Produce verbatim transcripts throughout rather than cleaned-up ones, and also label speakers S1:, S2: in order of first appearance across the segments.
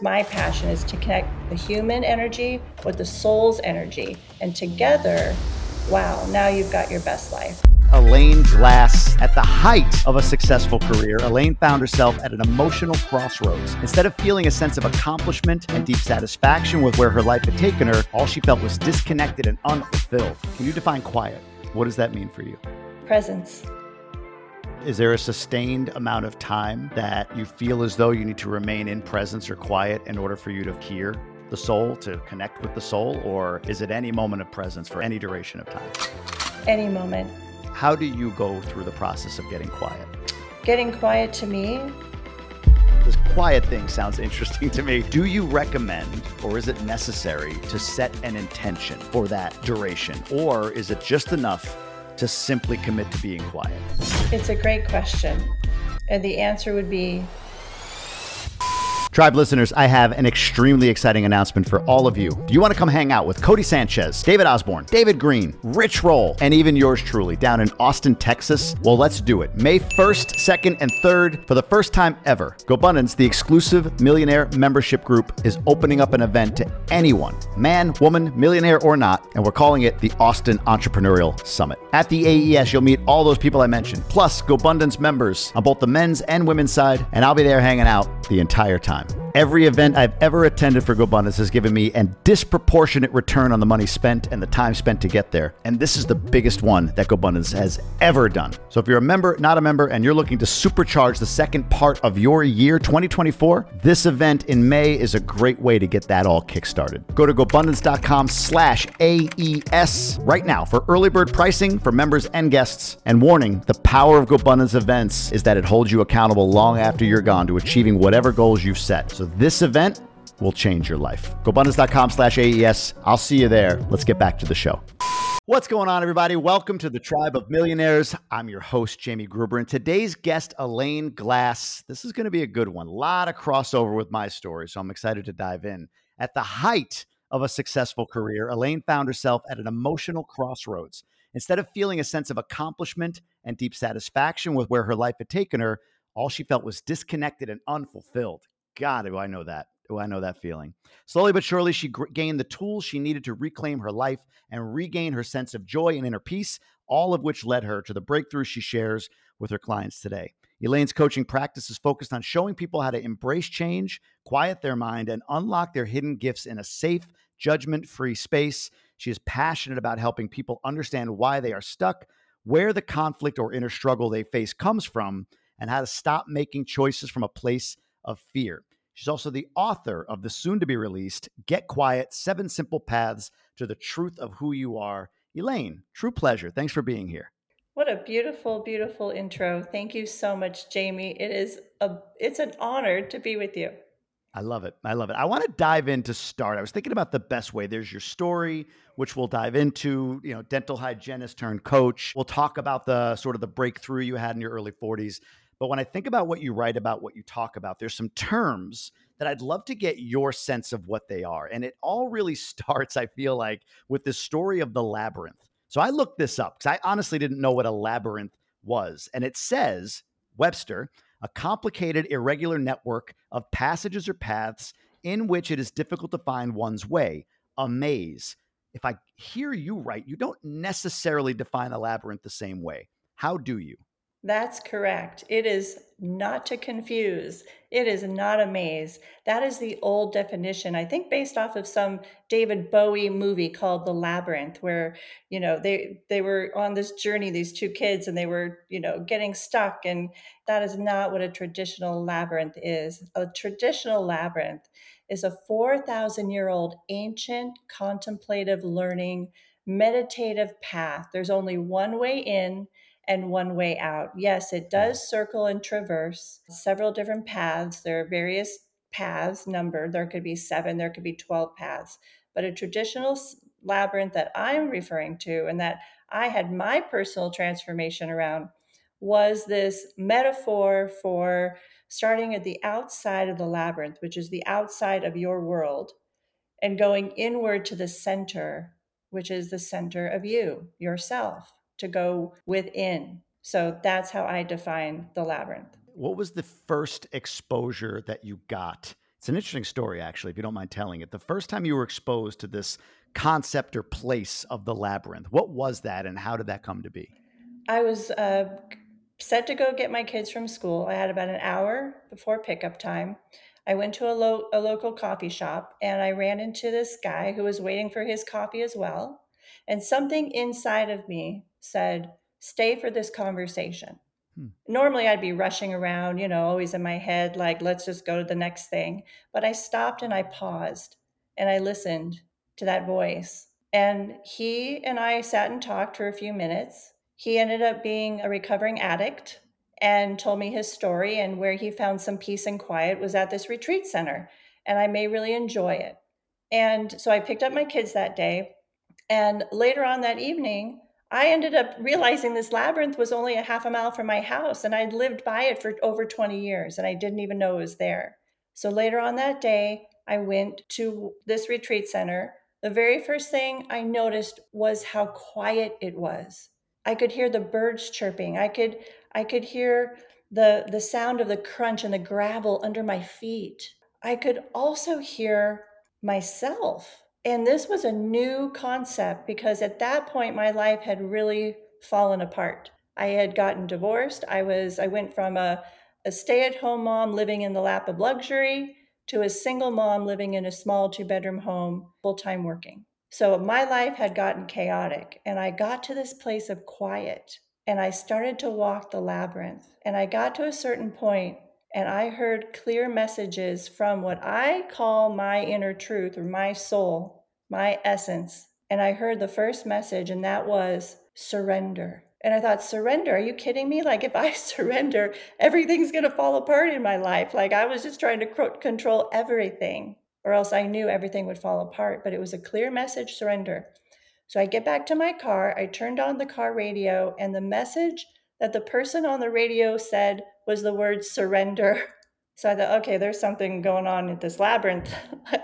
S1: is my passion, is to connect the human energy with the soul's energy. And together, wow, now you've got your best life.
S2: Elaine Glass. At the height of a successful career, Elaine found herself at an emotional crossroads. Instead of feeling a sense of accomplishment and deep satisfaction with where her life had taken her, all she felt was disconnected and unfulfilled. Can you define quiet? What does that mean for you?
S1: Presence.
S2: Is there a sustained amount of time that you feel as though you need to remain in presence or quiet in order for you to hear the soul, to connect with the soul? Or is it any moment of presence for any duration of time?
S1: Any moment.
S2: How do you go through the process of getting quiet?
S1: Getting quiet to me,
S2: This quiet thing sounds interesting to me. Do you recommend, or is it necessary to set an intention for that duration? Or is it just enough to simply commit to being quiet?
S1: it's a great question. And the answer would be
S2: Tribe listeners, I have an extremely exciting announcement for all of you. Do you want to come hang out with Cody Sanchez, David Osborne, David Green, Rich Roll, and even yours truly down in Austin, Texas? Well, let's do it. May first, second, and third, for the first time ever, GoBundance, the exclusive millionaire membership group, is opening up an event to anyone, man, woman, millionaire or not, and we're calling it the Austin Entrepreneurial Summit. At the A E S, you'll meet all those people I mentioned, plus GoBundance members on both the men's and women's side, and I'll be there hanging out the entire time. Every event I've ever attended for GoBundance has given me a disproportionate return on the money spent and the time spent to get there. And this is the biggest one that GoBundance has ever done. So if you're a member, not a member, and you're looking to supercharge the second part of your year, twenty twenty-four, this event in May is a great way to get that all kickstarted. Go to GoBundance.com slash AES right now for early bird pricing for members and guests. And warning, the power of GoBundance events is that it holds you accountable long after you're gone to achieving whatever goals you've set. So this event will change your life. GoBundance.com slash AES. I'll see you there. Let's get back to the show. What's going on, everybody? Welcome to the Tribe of Millionaires. I'm your host, Jamie Gruber, and today's guest, Elaine Glass. This is going to be a good one. A lot of crossover with my story, so I'm excited to dive in. At the height of a successful career, Elaine found herself at an emotional crossroads. Instead of feeling a sense of accomplishment and deep satisfaction with where her life had taken her, all she felt was disconnected and unfulfilled. God, do I know that. Do I know that feeling? Slowly but surely, she gr- gained the tools she needed to reclaim her life and regain her sense of joy and inner peace, all of which led her to the breakthrough she shares with her clients today. Elaine's coaching practice is focused on showing people how to embrace change, quiet their mind, and unlock their hidden gifts in a safe, judgment-free space. She is passionate about helping people understand why they are stuck, where the conflict or inner struggle they face comes from, and how to stop making choices from a place of fear. She's also the author of the soon-to-be-released Get Quiet, Seven Simple Paths to the Truth of Who You Are. Elaine, true pleasure. Thanks for being here.
S1: what a beautiful, beautiful intro. Thank you so much, Jamie. It is a it's an honor to be with you.
S2: I love it. I love it. I want to dive in to start. I was thinking about the best way. There's your story, which we'll dive into, you know, dental hygienist turned coach. We'll talk about the sort of the breakthrough you had in your early forties. But when I think about what you write about, what you talk about, there's some terms that I'd love to get your sense of what they are. And it all really starts, I feel like, with this story of the labyrinth. So I looked this up because I honestly didn't know what a labyrinth was. And it says, Webster, a complicated, irregular network of passages or paths in which it is difficult to find one's way, a maze. If I hear you right, you don't necessarily define a labyrinth the same way. How do you?
S1: That's correct. It is not to confuse. It is not a maze. That is the old definition, I think based off of some David Bowie movie called The Labyrinth, where, you know, they they were on this journey, these two kids, and they were, you know, getting stuck. And that is not what a traditional labyrinth is. A traditional labyrinth is a four thousand year old ancient contemplative learning meditative path. There's only one way in and one way out. Yes, it does circle and traverse several different paths. There are various paths numbered. There could be seven, there could be twelve paths. But a traditional labyrinth that I'm referring to and that I had my personal transformation around was this metaphor for starting at the outside of the labyrinth, which is the outside of your world, and going inward to the center, which is the center of you, yourself, to go within. So that's how I define the labyrinth.
S2: What was the first exposure that you got It's an interesting story, actually, if you don't mind telling it. The first time you were exposed to this concept or place of the labyrinth, what was that and how did that come to be?
S1: I was uh, set to go get my kids from school. I had about an hour before pickup time. I went to a, lo- a local coffee shop and I ran into this guy who was waiting for his coffee as well. And something inside of me said, stay for this conversation.
S2: Hmm.
S1: Normally, I'd be rushing around, you know, always in my head, like, let's just go to the next thing. But I stopped and I paused and I listened to that voice. And he and I sat and talked for a few minutes. He ended up being a recovering addict and told me his story, and where he found some peace and quiet was at this retreat center. And I may really enjoy it. And so I picked up my kids that day. And later on that evening, I ended up realizing this labyrinth was only a half a mile from my house, and I'd lived by it for over twenty years, and I didn't even know it was there. So later on that day, I went to this retreat center. The very first thing I noticed was how quiet it was. I could hear the birds chirping. I could I could hear the the sound of the crunch and the gravel under my feet. I could also hear myself. And this was a new concept because at that point my life had really fallen apart. I had gotten divorced. I was I went from a, a stay-at-home mom living in the lap of luxury to a single mom living in a small two-bedroom home, full-time working. So my life had gotten chaotic, and I got to this place of quiet and I started to walk the labyrinth. And I got to a certain point and I heard clear messages from what I call my inner truth or my soul, my essence. And I heard the first message, and that was surrender. And I thought, surrender? Are you kidding me? Like, if I surrender, everything's going to fall apart in my life. Like, I was just trying to control everything, or else I knew everything would fall apart. But it was a clear message, surrender. So I get back to my car, I turned on the car radio, and the message that the person on the radio said was the word surrender. So I thought, okay, there's something going on in this labyrinth.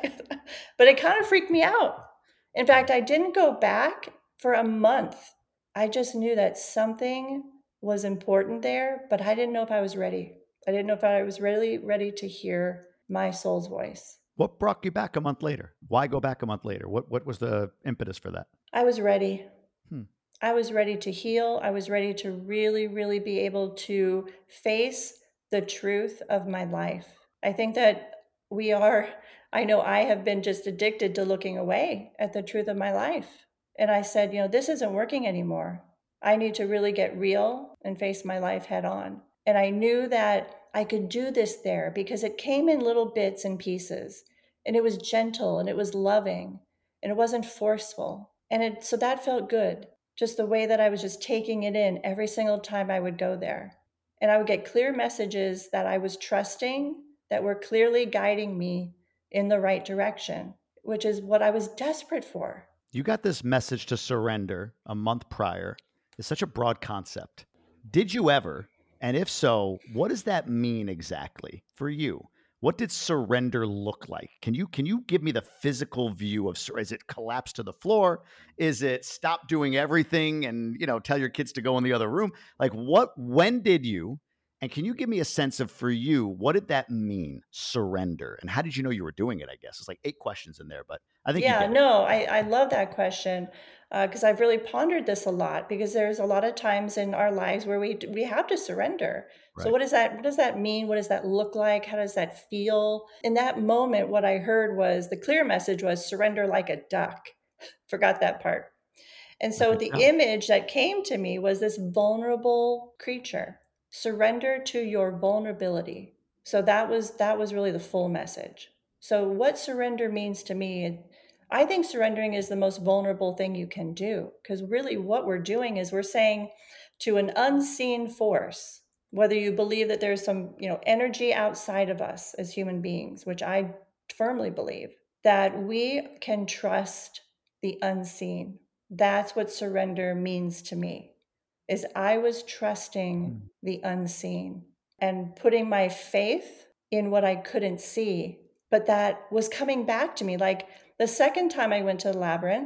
S1: But it kind of freaked me out. In fact, I didn't go back for a month. I just knew that something was important there, but I didn't know if I was ready. I didn't know if I was really ready to hear my soul's voice.
S2: What brought you back a month later? Why go back a month later? What what was the impetus for that?
S1: I was ready.
S2: Hmm.
S1: I was ready to heal. I was ready to really, really be able to face the truth of my life. I think that we are, I know I have been just addicted to looking away at the truth of my life. And I said, you know, this isn't working anymore. I need to really get real and face my life head on. And I knew that I could do this there because it came in little bits and pieces. And it was gentle and it was loving and it wasn't forceful. And it, so that felt good, just the way that I was just taking it in every single time I would go there. And I would get clear messages that I was trusting, that were clearly guiding me in the right direction, which is what I was desperate for.
S2: You got this message to surrender a month prior. It's such a broad concept. Did you ever, and if so, what does that mean exactly for you? What did surrender look like? Can you can you give me the physical view of, is it collapse to the floor? Is it stop doing everything and, you know, tell your kids to go in the other room? Like what, when did you, and can you give me a sense of, for you, what did that mean, surrender? And how did you know you were doing it, I guess? It's like eight questions in there, but I think you
S1: Yeah,
S2: get it.
S1: no, I, I love that question because I've really pondered this a lot because there's a lot of times in our lives where we we have to surrender. So
S2: Right.
S1: what does that what does that mean? What does that look like? How does that feel? In that moment, what I heard was the clear message was surrender like a duck. Forgot that part. And
S2: Like
S1: so
S2: a
S1: the
S2: duck.
S1: image that came to me was this vulnerable creature. Surrender to your vulnerability. So that was that was really the full message. So what surrender means to me, I think surrendering is the most vulnerable thing you can do because really what we're doing is we're saying to an unseen force, whether you believe that there's some, you know, energy outside of us as human beings, which I firmly believe, that we can trust the unseen. That's what surrender means to me. Is I was trusting
S2: Hmm.
S1: the unseen and putting my faith in what I couldn't see, but that was coming back to me. Like the second time I went to the labyrinth,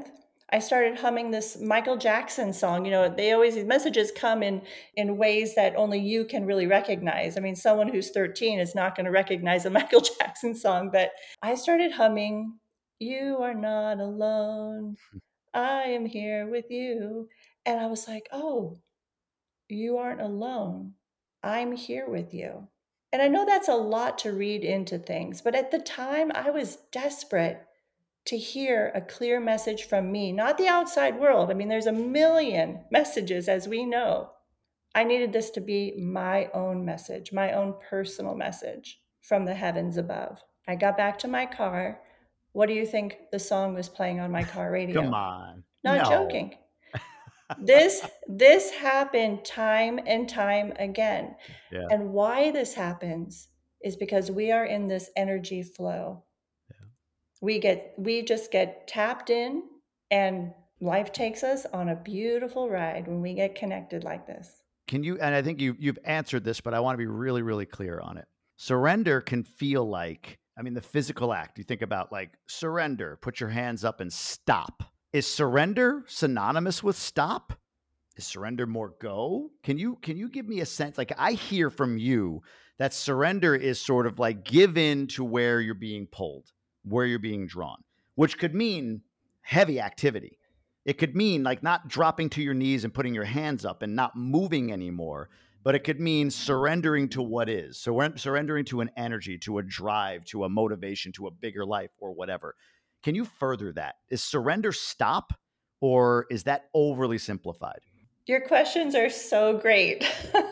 S1: I started humming this Michael Jackson song. You know, they always, these messages come in in ways that only you can really recognize. I mean, someone who's thirteen is not going to recognize a Michael Jackson song, but I started humming, "You are not alone. I am here with you." And I was like, "Oh, you aren't alone. I'm here with you." And I know that's a lot to read into things, but at the time I was desperate to hear a clear message from me, not the outside world. I mean, there's a million messages, as we know. I needed this to be my own message, my own personal message from the heavens above. I got back to my car. What do you think the song was playing on my car
S2: Come
S1: radio?
S2: on.
S1: Not
S2: No.
S1: joking. This this happened time and time again.
S2: Yeah.
S1: And why this happens is because we are in this energy flow.
S2: Yeah.
S1: We get we just get tapped in, and life takes us on a beautiful ride when we get connected like this.
S2: Can you, and I think you, you've answered this, but I want to be really, really clear on it. Surrender can feel like, I mean, the physical act, you think about like surrender, put your hands up and stop. Is surrender synonymous with stop? Is surrender more go? Can you can you give me a sense? Like I hear from you that surrender is sort of like give in to where you're being pulled, where you're being drawn, which could mean heavy activity. It could mean like not dropping to your knees and putting your hands up and not moving anymore, but it could mean surrendering to what is. So we're surrendering to an energy, to a drive, to a motivation, to a bigger life or whatever. Can you further that? Is surrender stop or is that overly simplified?
S1: Your questions are so great.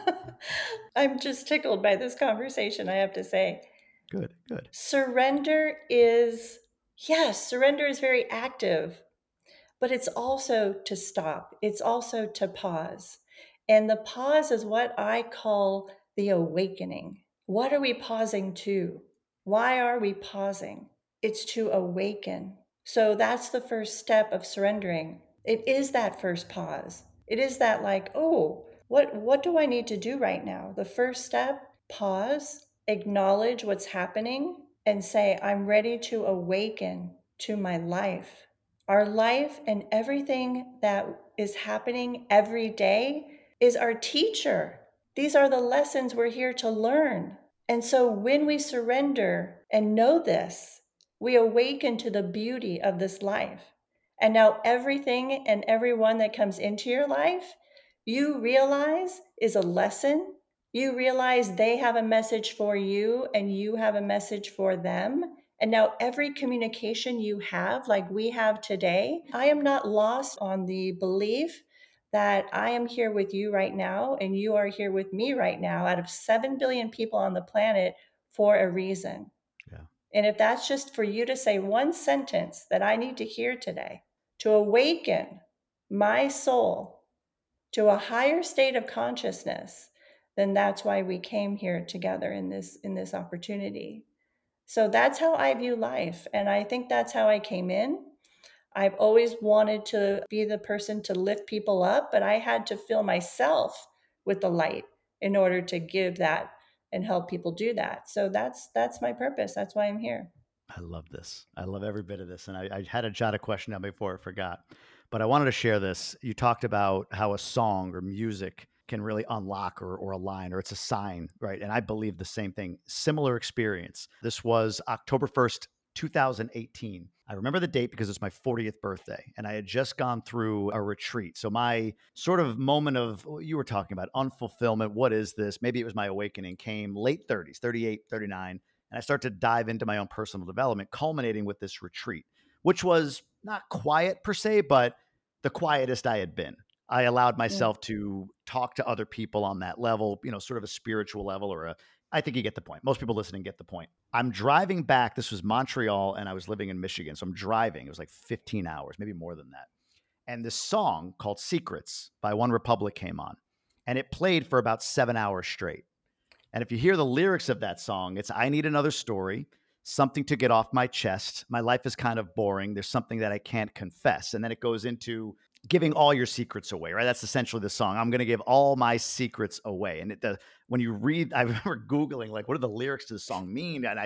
S1: I'm just tickled by this conversation, I have to say.
S2: Good, good.
S1: Surrender is, yes, surrender is very active, but it's also to stop. It's also to pause. And the pause is what I call the awakening. What are we pausing to? Why are we pausing? It's to awaken. So that's the first step of surrendering. It is that first pause. It is that like, oh, what what do I need to do right now? The first step, pause, acknowledge what's happening and say, I'm ready to awaken to my life. Our life and everything that is happening every day is our teacher. These are the lessons we're here to learn. And so when we surrender and know this, we awaken to the beauty of this life. And now everything and everyone that comes into your life, you realize is a lesson. You realize they have a message for you and you have a message for them. And now every communication you have, like we have today, I am not lost on the belief that I am here with you right now and you are here with me right now out of seven billion people on the planet for a reason.
S2: Yeah.
S1: And if that's just for you to say one sentence that I need to hear today to awaken my soul to a higher state of consciousness, then that's why we came here together in this in this opportunity. So that's how I view life. And I think that's how I came in. I've always wanted to be the person to lift people up, but I had to fill myself with the light in order to give that and help people do that. So that's that's my purpose. That's why I'm here.
S2: I love this. I love every bit of this. And I, I had to jot a question down before I forgot, but I wanted to share this. You talked about how a song or music can really unlock or, or a line or it's a sign, right? And I believe the same thing. Similar experience. This was October first, two thousand eighteen. I remember the date because it's my fortieth birthday and I had just gone through a retreat. So my sort of moment of, you were talking about unfulfillment. What is this? Maybe it was my awakening came late thirties, thirty-eight, thirty-nine. And I start to dive into my own personal development, culminating with this retreat, which was not quiet per se, but the quietest I had been. I allowed
S1: Mm.
S2: myself to talk to other people on that level, you know, sort of a spiritual level or a, I think you get the point. Most people listening get the point. I'm driving back. This was Montreal and I was living in Michigan. So I'm driving. It was like fifteen hours, maybe more than that. And this song called Secrets by One Republic came on and it played for about seven hours straight. And if you hear the lyrics of that song, it's I need another story, something to get off my chest. My life is kind of boring. There's something that I can't confess. And then it goes into giving all your secrets away, right? That's essentially the song. I'm going to give all my secrets away. And it, the, when you read, I remember Googling, like, what do the lyrics to the song mean? And I,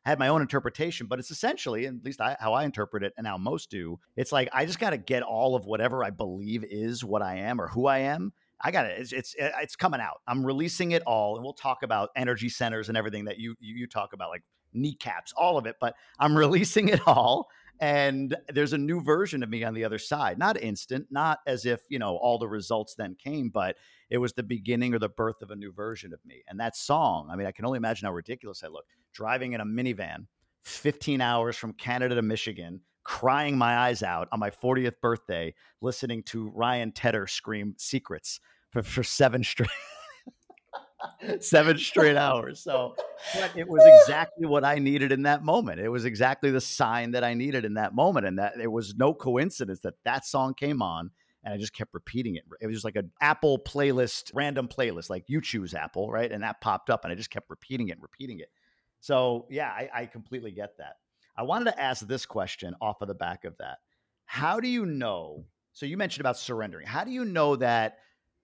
S2: had my own interpretation, but it's essentially, at least I, how I interpret it and how most do, it's like I just got to get all of whatever I believe is what I am or who I am. I got it. It's, it's it's coming out. I'm releasing it all, and we'll talk about energy centers and everything that you you, you talk about, like kneecaps, all of it. But I'm releasing it all, and there's a new version of me on the other side. Not instant, not as if you know all the results then came, but it was the beginning or the birth of a new version of me. And that song, I mean, I can only imagine how ridiculous I look driving in a minivan, fifteen hours from Canada to Michigan, crying my eyes out on my fortieth birthday, listening to Ryan Tedder scream Secrets for, for seven straight seven straight hours. So, but it was exactly what I needed in that moment. It was exactly the sign that I needed in that moment, and that it was no coincidence that that song came on. And I just kept repeating it. It was just like an Apple playlist, random playlist, like you choose Apple, right? And that popped up, and I just kept repeating it and repeating it. So yeah, I, I completely get that. I wanted to ask this question off of the back of that. How do you know? So you mentioned about surrendering. How do you know that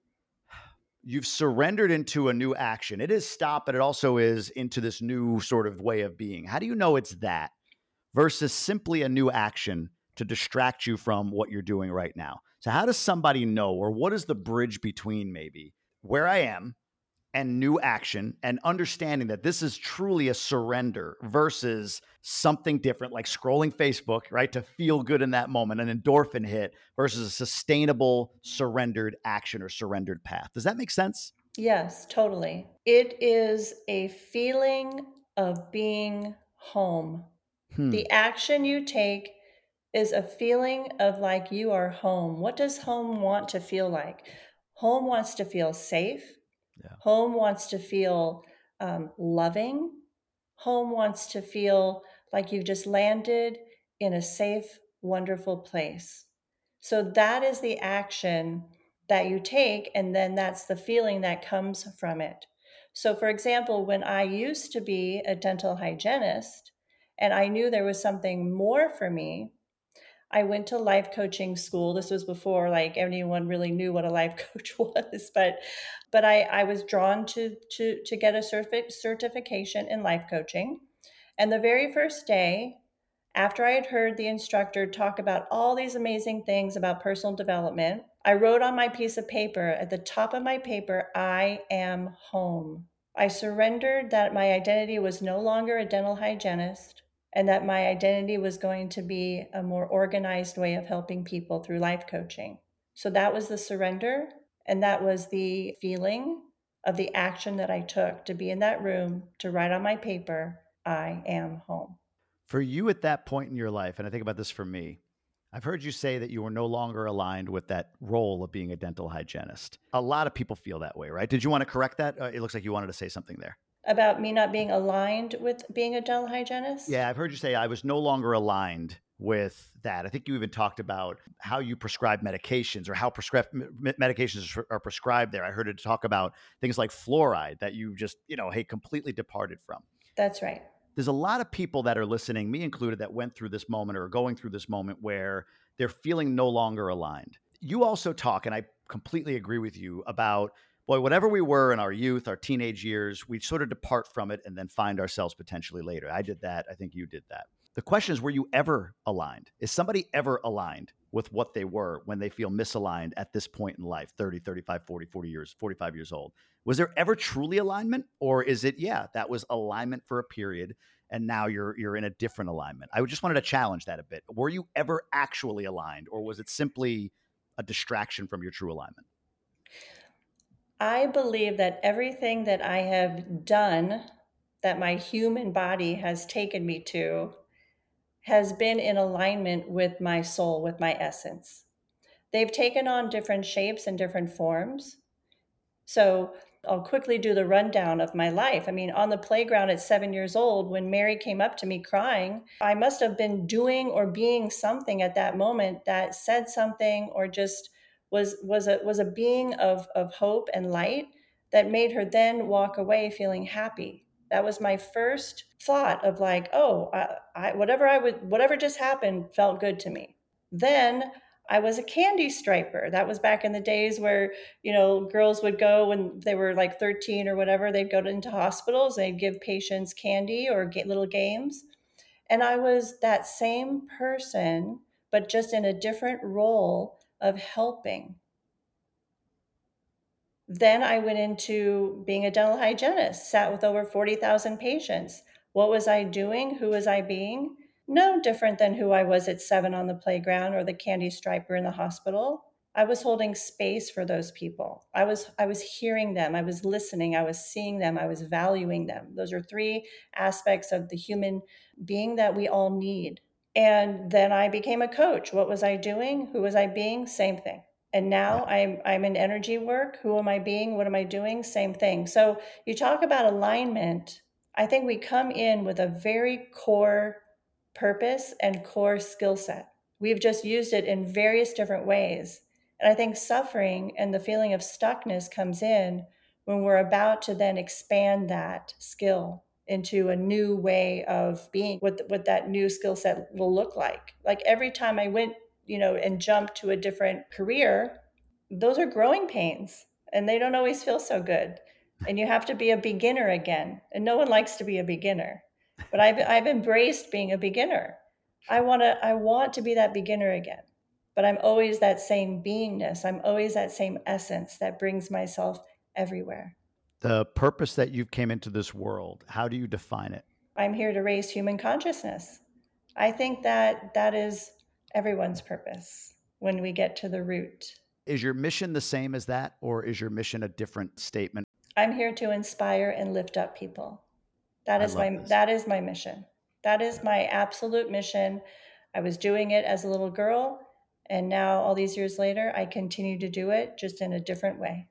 S2: you've surrendered into a new action? It is stop, but it also is into this new sort of way of being. How do you know it's that versus simply a new action to distract you from what you're doing right now? So how does somebody know, or what is the bridge between maybe where I am and new action and understanding that this is truly a surrender versus something different, like scrolling Facebook, right? To feel good in that moment, an endorphin hit versus a sustainable surrendered action or surrendered path. Does that make sense?
S1: Yes, totally. It is a feeling of being home.
S2: Hmm.
S1: The action you take is a feeling of like you are home. What does home want to feel like? Home wants to feel safe.
S2: Yeah.
S1: Home wants to feel um, loving. Home wants to feel like you've just landed in a safe, wonderful place. So that is the action that you take, and then that's the feeling that comes from it. So, for example, when I used to be a dental hygienist and I knew there was something more for me, I went to life coaching school. This was before like anyone really knew what a life coach was, but but I, I was drawn to to to get a certi- certification in life coaching. And the very first day, after I had heard the instructor talk about all these amazing things about personal development, I wrote on my piece of paper at the top of my paper, I am home. I surrendered that my identity was no longer a dental hygienist and that my identity was going to be a more organized way of helping people through life coaching. So that was the surrender, and that was the feeling of the action that I took to be in that room to write on my paper, I am home.
S2: For you at that point in your life, and I think about this for me, I've heard you say that you were no longer aligned with that role of being a dental hygienist. A lot of people feel that way, right? Did you want to correct that? Uh, it looks like you wanted to say something there.
S1: About me not being aligned with being a dental hygienist?
S2: Yeah, I've heard you say I was no longer aligned with that. I think you even talked about how you prescribe medications or how prescribed medications are prescribed there. I heard it talk about things like fluoride that you just, you know, hey, completely departed from.
S1: That's right.
S2: There's a lot of people that are listening, me included, that went through this moment or are going through this moment where they're feeling no longer aligned. You also talk, and I completely agree with you, about, boy, whatever we were in our youth, our teenage years, we sort of depart from it and then find ourselves potentially later. I did that. I think you did that. The question is, were you ever aligned? Is somebody ever aligned with what they were when they feel misaligned at this point in life, thirty, thirty-five, forty, forty years, forty-five years old? Was there ever truly alignment? Or is it, yeah, that was alignment for a period and now you're you're in a different alignment? I just wanted to challenge that a bit. Were you ever actually aligned, or was it simply a distraction from your true alignment?
S1: I believe that everything that I have done, that my human body has taken me to, has been in alignment with my soul, with my essence. They've taken on different shapes and different forms. So I'll quickly do the rundown of my life. I mean, on the playground at seven years old, when Mary came up to me crying, I must have been doing or being something at that moment that said something or just was was a was a being of of hope and light that made her then walk away feeling happy. That was my first thought of like, oh, I, I whatever I would whatever just happened felt good to me. Then I was a candy striper. That was back in the days where, you know, girls would go when they were like thirteen or whatever, they'd go into hospitals, they'd give patients candy or get little games. And I was that same person, but just in a different role of helping. Then I went into being a dental hygienist, sat with over forty thousand patients. What was I doing? Who was I being? No different than who I was at seven on the playground or the candy striper in the hospital. I was holding space for those people. I was I was hearing them, I was listening, I was seeing them, I was valuing them. Those are three aspects of the human being that we all need. And then I became a coach. What was I doing? Who was I being? Same thing. And
S2: Yeah.
S1: now I'm I'm in energy work. Who am I being? What am I doing? Same thing. So you talk about alignment. I think we come in with a very core purpose and core skill set. We've just used it in various different ways. And I think suffering and the feeling of stuckness comes in when we're about to then expand that skill into a new way of being, what what that new skill set will look like. Like every time I went, you know, and jumped to a different career, those are growing pains and they don't always feel so good. And you have to be a beginner again. And no one likes to be a beginner. But I've I've embraced being a beginner. I want to I want to be that beginner again. But I'm always that same beingness. I'm always that same essence that brings myself everywhere.
S2: The purpose that you came into this world, how do you define it?
S1: I'm here to raise human consciousness. I think that that is everyone's purpose when we get to the root.
S2: Is your mission the same as that, or is your mission a different statement?
S1: I'm here to inspire and lift up people. That
S2: I
S1: is
S2: love
S1: my
S2: this.
S1: that is my mission. That is my absolute mission. I was doing it as a little girl, and now all these years later, I continue to do it just in a different way.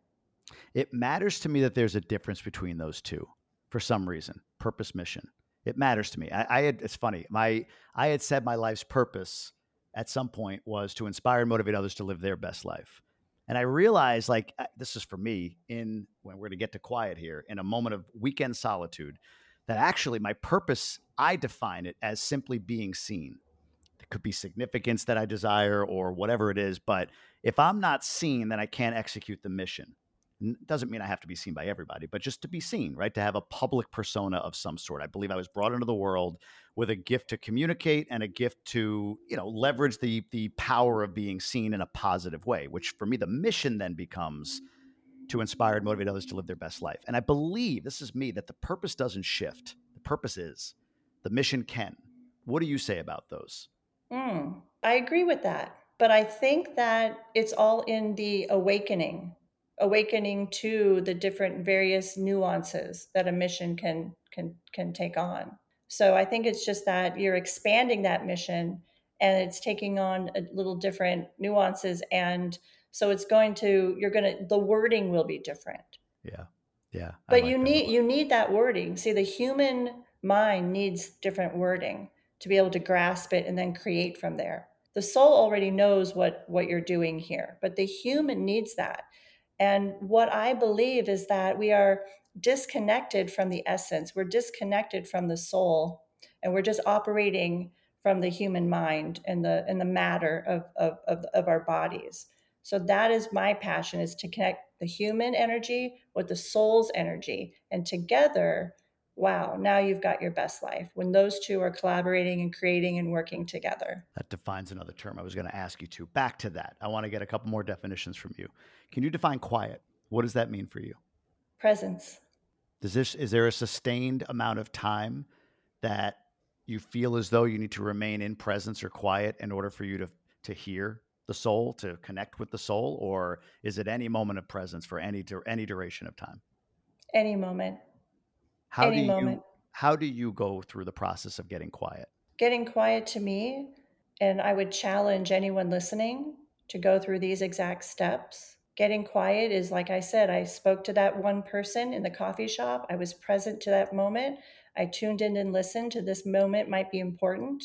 S2: It matters to me that there's a difference between those two for some reason. Purpose, mission. It matters to me. I, I had, it's funny. My, I had said my life's purpose at some point was to inspire and motivate others to live their best life. And I realized, like, uh, this is for me in when we're going to get to quiet here, in a moment of weekend solitude, that actually my purpose, I define it as simply being seen. It could be significance that I desire or whatever it is. But if I'm not seen, then I can't execute the mission. Doesn't mean I have to be seen by everybody, but just to be seen, right? To have a public persona of some sort. I believe I was brought into the world with a gift to communicate and a gift to, you know, leverage the the power of being seen in a positive way, which for me, the mission then becomes to inspire and motivate others to live their best life. And I believe, this is me, that the purpose doesn't shift. The purpose is, the mission can. What do you say about those?
S1: Mm, I agree with that. But I think that it's all in the awakening, awakening to the different various nuances that a mission can can can take on. So I think it's just that you're expanding that mission and it's taking on a little different nuances, and so it's going to you're going to the wording will be different.
S2: Yeah. Yeah. I
S1: But you
S2: like that a
S1: need
S2: lot.
S1: you need that wording. See, the human mind needs different wording to be able to grasp it and then create from there. The soul already knows what what you're doing here, but the human needs that. And what I believe is that we are disconnected from the essence. We're disconnected from the soul, and we're just operating from the human mind and the and the matter of of, of, of our bodies. So that is my passion, is to connect the human energy with the soul's energy. And together, wow, now you've got your best life when those two are collaborating and creating and working together.
S2: That defines another term I was going to ask you to. Back to that. I want to get a couple more definitions from you. Can you define quiet? What does that mean for you?
S1: Presence.
S2: Does this is there a sustained amount of time that you feel as though you need to remain in presence or quiet in order for you to to hear the soul, to connect with the soul, or is it any moment of presence for any any duration of time?
S1: Any moment.
S2: How do
S1: Any
S2: you
S1: moment.
S2: how do you go through the process of getting quiet?
S1: Getting quiet to me, and I would challenge anyone listening to go through these exact steps. Getting quiet is, like I said, I spoke to that one person in the coffee shop. I was present to that moment. I tuned in and listened to this moment might be important.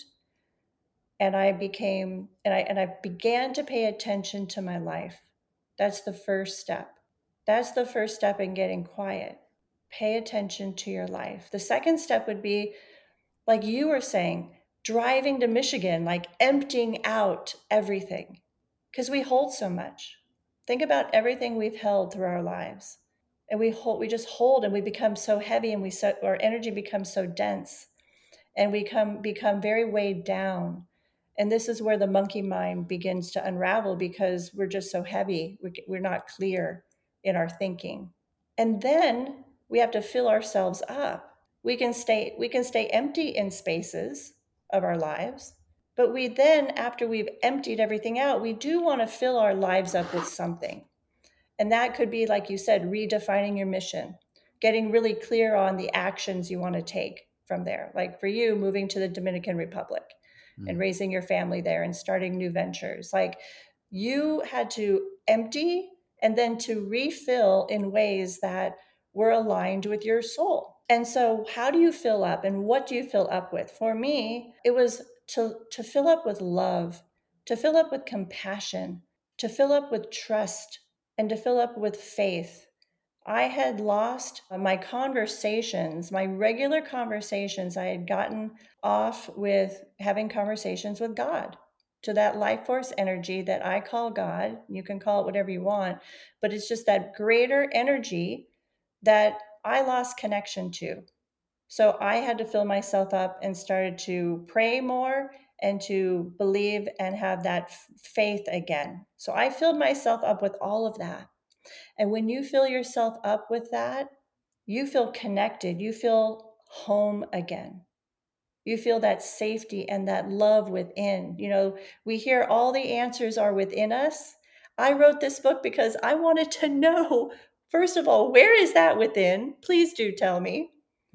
S1: And I became and I and I began to pay attention to my life. That's the first step. That's the first step in getting quiet. Pay attention to your life. The second step would be, like you were saying, driving to Michigan, like emptying out everything. because we hold so much. Think about everything we've held through our lives. And we hold, we just hold and we become so heavy and we so, our energy becomes so dense and we come become very weighed down. And this is where the monkey mind begins to unravel because we're just so heavy. We're, we're not clear in our thinking. And then we have to fill ourselves up. We can stay we can stay empty in spaces of our lives, but we then, after we've emptied everything out, we do want to fill our lives up with something. And that could be, like you said, redefining your mission, getting really clear on the actions you want to take from there. Like for you, moving to the Dominican Republic mm. and raising your family there and starting new ventures. Like you had to empty and then to refill in ways that were aligned with your soul. And so how do you fill up and what do you fill up with? For me, it was to, to fill up with love, to fill up with compassion, to fill up with trust, and to fill up with faith. I had lost my conversations, my regular conversations. I had gotten off with having conversations with God, to that life force energy that I call God. You can call it whatever you want, but it's just that greater energy that I lost connection to. So I had to fill myself up and started to pray more and to believe and have that f- faith again. So I filled myself up with all of that. And when you fill yourself up with that, you feel connected. You feel home again. You feel that safety and that love within. You know, we hear all the answers are within us. I wrote this book because I wanted to know, first of all, where is that within? Please do tell me.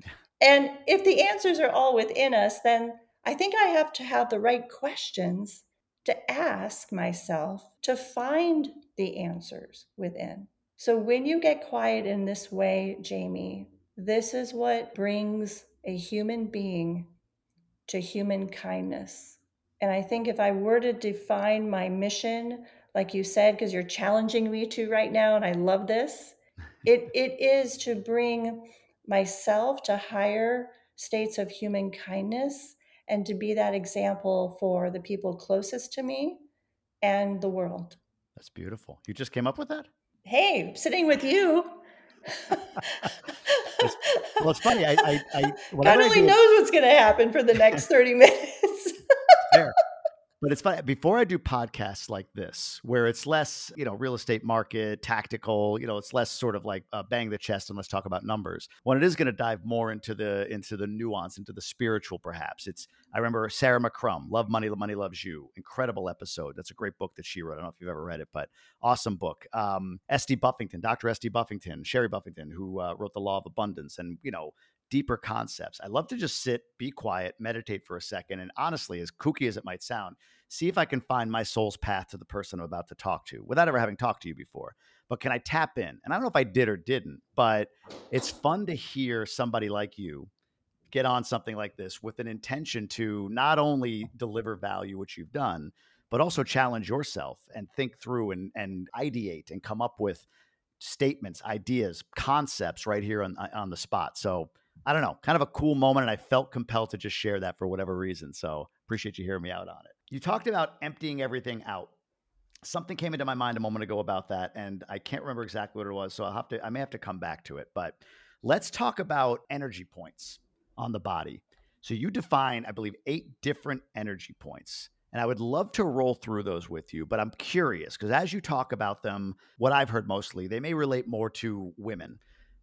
S1: And if the answers are all within us, then I think I have to have the right questions to ask myself to find the answers within. So when you get quiet in this way, Jamie, this is what brings a human being to human kindness. And I think if I were to define my mission, like you said, because you're challenging me to right now, and I love this, it it is to bring myself to higher states of human kindness and to be that example for the people closest to me and the world.
S2: That's beautiful. You just came up with that?
S1: Hey, sitting with you.
S2: it's, well, it's funny. I, I, I
S1: God
S2: whenever I
S1: only
S2: do,
S1: knows what's going to happen for the next thirty minutes.
S2: fair. But it's funny, before I do podcasts like this, where it's less, you know, real estate market, tactical, you know, it's less sort of like uh, bang the chest and let's talk about numbers. When it is going to dive more into the into the nuance, into the spiritual, perhaps. It's I remember Sarah McCrum, Love Money, Money Loves You. Incredible episode. That's a great book that she wrote. I don't know if you've ever read it, but awesome book. Um, S D Buffington, Doctor S D Buffington, Sherry Buffington, who uh, wrote The Law of Abundance, and, you know, deeper concepts. I love to just sit, be quiet, meditate for a second. And honestly, as kooky as it might sound, see if I can find my soul's path to the person I'm about to talk to without ever having talked to you before. But can I tap in? And I don't know if I did or didn't, but it's fun to hear somebody like you get on something like this with an intention to not only deliver value, which you've done, but also challenge yourself and think through and, and ideate and come up with statements, ideas, concepts right here on, on the spot. So I don't know, kind of a cool moment. And I felt compelled to just share that for whatever reason. So appreciate you hearing me out on it. You talked about emptying everything out. Something came into my mind a moment ago about that, and I can't remember exactly what it was. So I'll have to, I may have to come back to it, but let's talk about energy points on the body. So you define, I believe, eight different energy points. And I would love to roll through those with you, but I'm curious because as you talk about them, what I've heard mostly, they may relate more to women.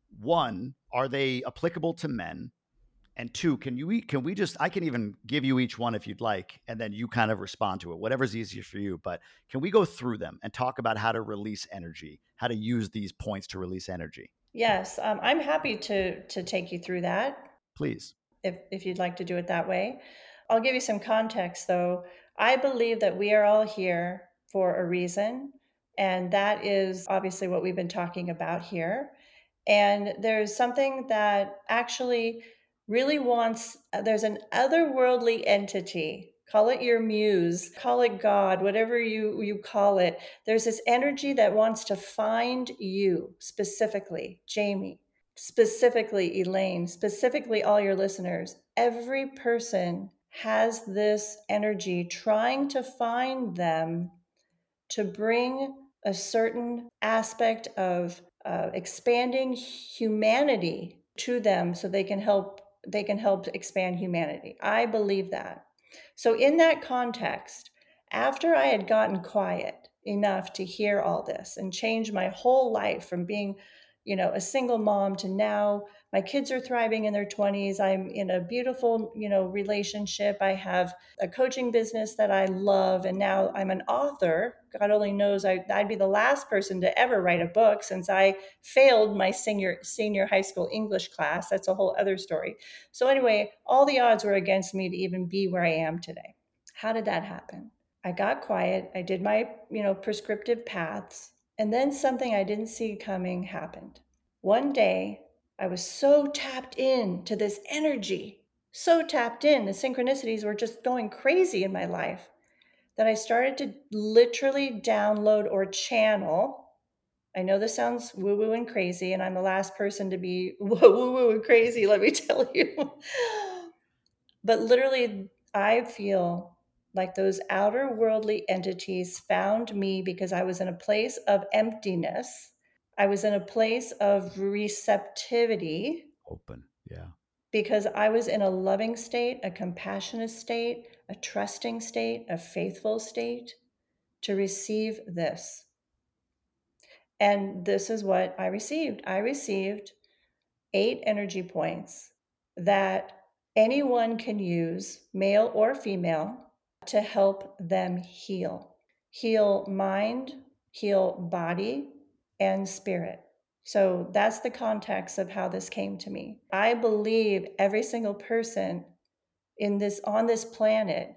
S2: One, are they applicable to men? And two, can you can we just, I can even give you each one if you'd like, and then you kind of respond to it, whatever's easiest for you. But can we go through them and talk about how to release energy, how to use these points to release energy?
S1: Yes, um, I'm happy to to take you through that.
S2: Please.
S1: If, if you'd like to do it that way. I'll give you some context though. I believe that we are all here for a reason. And that is obviously what we've been talking about here. And there's something that actually really wants, there's an otherworldly entity, call it your muse, call it God, whatever you, you call it. There's this energy that wants to find you specifically, Jamie, specifically Elaine, specifically all your listeners. Every person has this energy trying to find them to bring a certain aspect of uh, expanding humanity to them so they can help they can help expand humanity. I believe that. So in that context, after I had gotten quiet enough to hear all this and change my whole life from being, you know, a single mom to now my kids are thriving in their twenties. I'm in a beautiful, you know, relationship. I have a coaching business that I love. And now I'm an author. God only knows I, I'd be the last person to ever write a book since I failed my senior senior high school English class. That's a whole other story. So anyway, all the odds were against me to even be where I am today. How did that happen? I got quiet. I did my, you know, prescriptive paths. And then something I didn't see coming happened. One day, I was so tapped in to this energy, so tapped in. The synchronicities were just going crazy in my life that I started to literally download or channel. I know this sounds woo woo and crazy, and I'm the last person to be woo woo and crazy, let me tell you. But literally, I feel like those outer worldly entities found me because I was in a place of emptiness. I was in a place of receptivity.
S2: Open. Yeah.
S1: Because I was in a loving state, a compassionate state, a trusting state, a faithful state to receive this. And this is what I received. I received eight energy points that anyone can use, male or female, to help them heal. Heal mind, heal body, and spirit. So that's the context of how this came to me. I believe every single person in this on this planet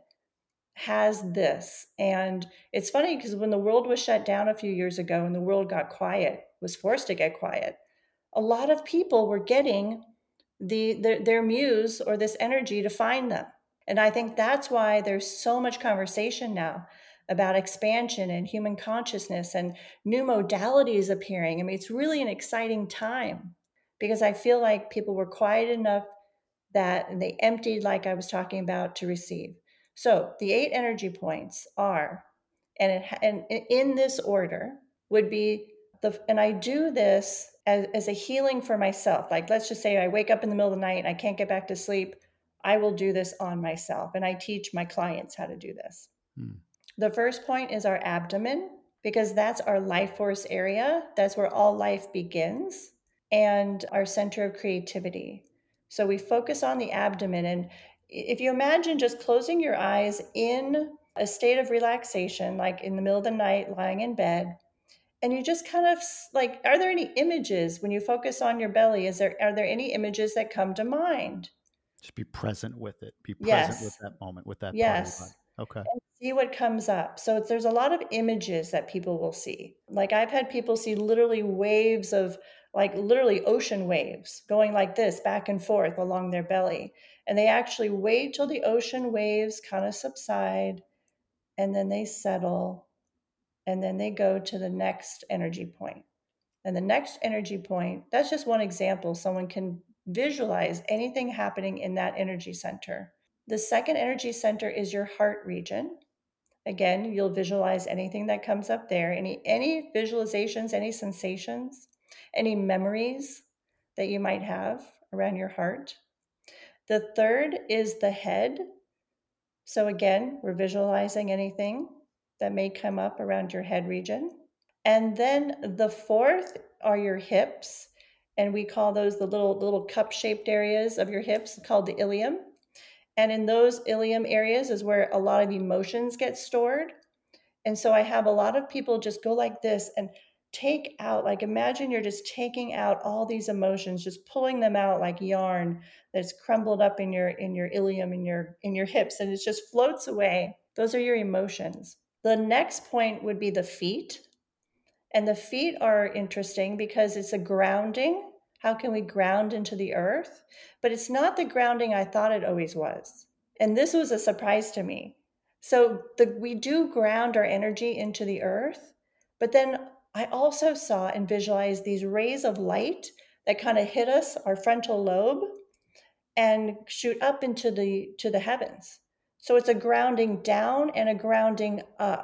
S1: has this. And it's funny because when the world was shut down a few years ago and the world got quiet, was forced to get quiet, a lot of people were getting the their, their muse or this energy to find them. And I think that's why there's so much conversation now about expansion and human consciousness and new modalities appearing. I mean, it's really an exciting time because I feel like people were quiet enough that and they emptied, like I was talking about, to receive. So the eight energy points are, and, it, and in this order would be the, and I do this as, as a healing for myself. Like, let's just say I wake up in the middle of the night and I can't get back to sleep. I will do this on myself. And I teach my clients how to do this. Hmm. The first point is our abdomen, because that's our life force area. That's where all life begins, and our center of creativity. So we focus on the abdomen. And if you imagine just closing your eyes in a state of relaxation, like in the middle of the night, lying in bed, and you just kind of like, are there any images when you focus on your belly? Is there, are there any images that come to mind?
S2: Just be present with it. Be present
S1: Yes.
S2: with that moment, with that part of your body.
S1: Yes.
S2: Okay.
S1: And see what comes up. So it's, there's a lot of images that people will see. Like I've had people see literally waves of, like literally ocean waves going like this back and forth along their belly. And they actually wait till the ocean waves kind of subside, and then they settle, and then they go to the next energy point. And the next energy point, that's just one example. Someone can visualize anything happening in that energy center. The second energy center is your heart region. Again, you'll visualize anything that comes up there, any any visualizations, any sensations, any memories that you might have around your heart. The third is the head. So again, we're visualizing anything that may come up around your head region. And then the fourth are your hips, and we call those the little little cup-shaped areas of your hips called the ilium. And in those ilium areas is where a lot of emotions get stored. And so I have a lot of people just go like this and take out, like imagine you're just taking out all these emotions, just pulling them out like yarn that's crumbled up in your in your ilium, in your in your hips, and it just floats away. Those are your emotions. The next point would be the feet. And the feet are interesting because it's a grounding. How can we ground into the earth? But it's not the grounding I thought it always was. And this was a surprise to me. So the, we do ground our energy into the earth, but then I also saw and visualized these rays of light that kind of hit us, our frontal lobe, and shoot up into the to the heavens. So it's a grounding down and a grounding up.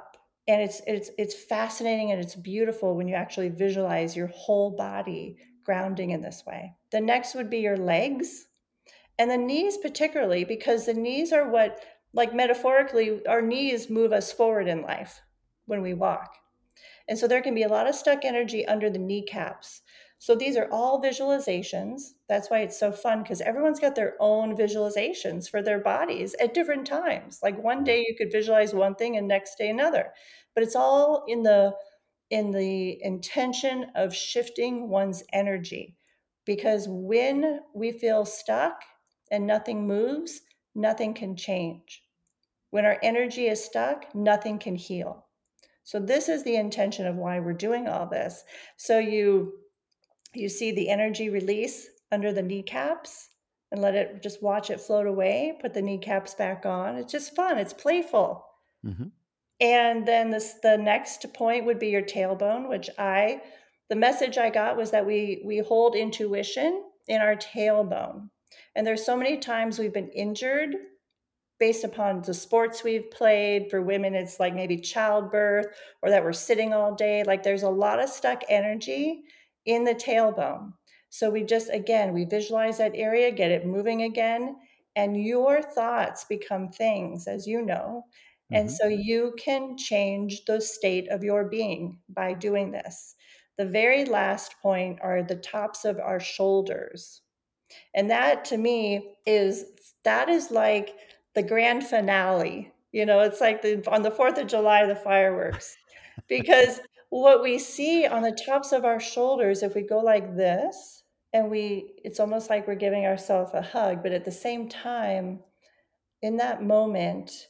S1: And it's it's it's fascinating and it's beautiful when you actually visualize your whole body grounding in this way. The next would be your legs and the knees, particularly because the knees are what, like metaphorically, our knees move us forward in life when we walk. And so there can be a lot of stuck energy under the kneecaps. So these are all visualizations. That's why it's so fun because everyone's got their own visualizations for their bodies at different times. Like one day you could visualize one thing and next day another. But it's all in the in the intention of shifting one's energy. Because when we feel stuck and nothing moves, nothing can change. When our energy is stuck, nothing can heal. So this is the intention of why we're doing all this. So you you see the energy release under the kneecaps and let it just watch it float away, put the kneecaps back on. It's just fun, it's playful.
S2: Mm-hmm.
S1: And then this the next point would be your tailbone, which I the message I got was that we we hold intuition in our tailbone. And there's so many times we've been injured based upon the sports we've played. For women, it's like maybe childbirth or that we're sitting all day. Like there's a lot of stuck energy in the tailbone. So we just, again, we visualize that area, get it moving again, and your thoughts become things, as you know. And
S2: Mm-hmm.
S1: so you can change the state of your being by doing this. The very last point are the tops of our shoulders. And that to me is that is like the grand finale. You know, it's like the on the fourth of July, the fireworks. Because what we see on the tops of our shoulders, if we go like this, and we it's almost like we're giving ourselves a hug, but at the same time, in that moment,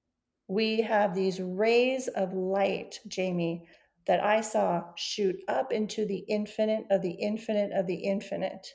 S1: we have these rays of light, Jamie, that I saw shoot up into the infinite of the infinite of the infinite,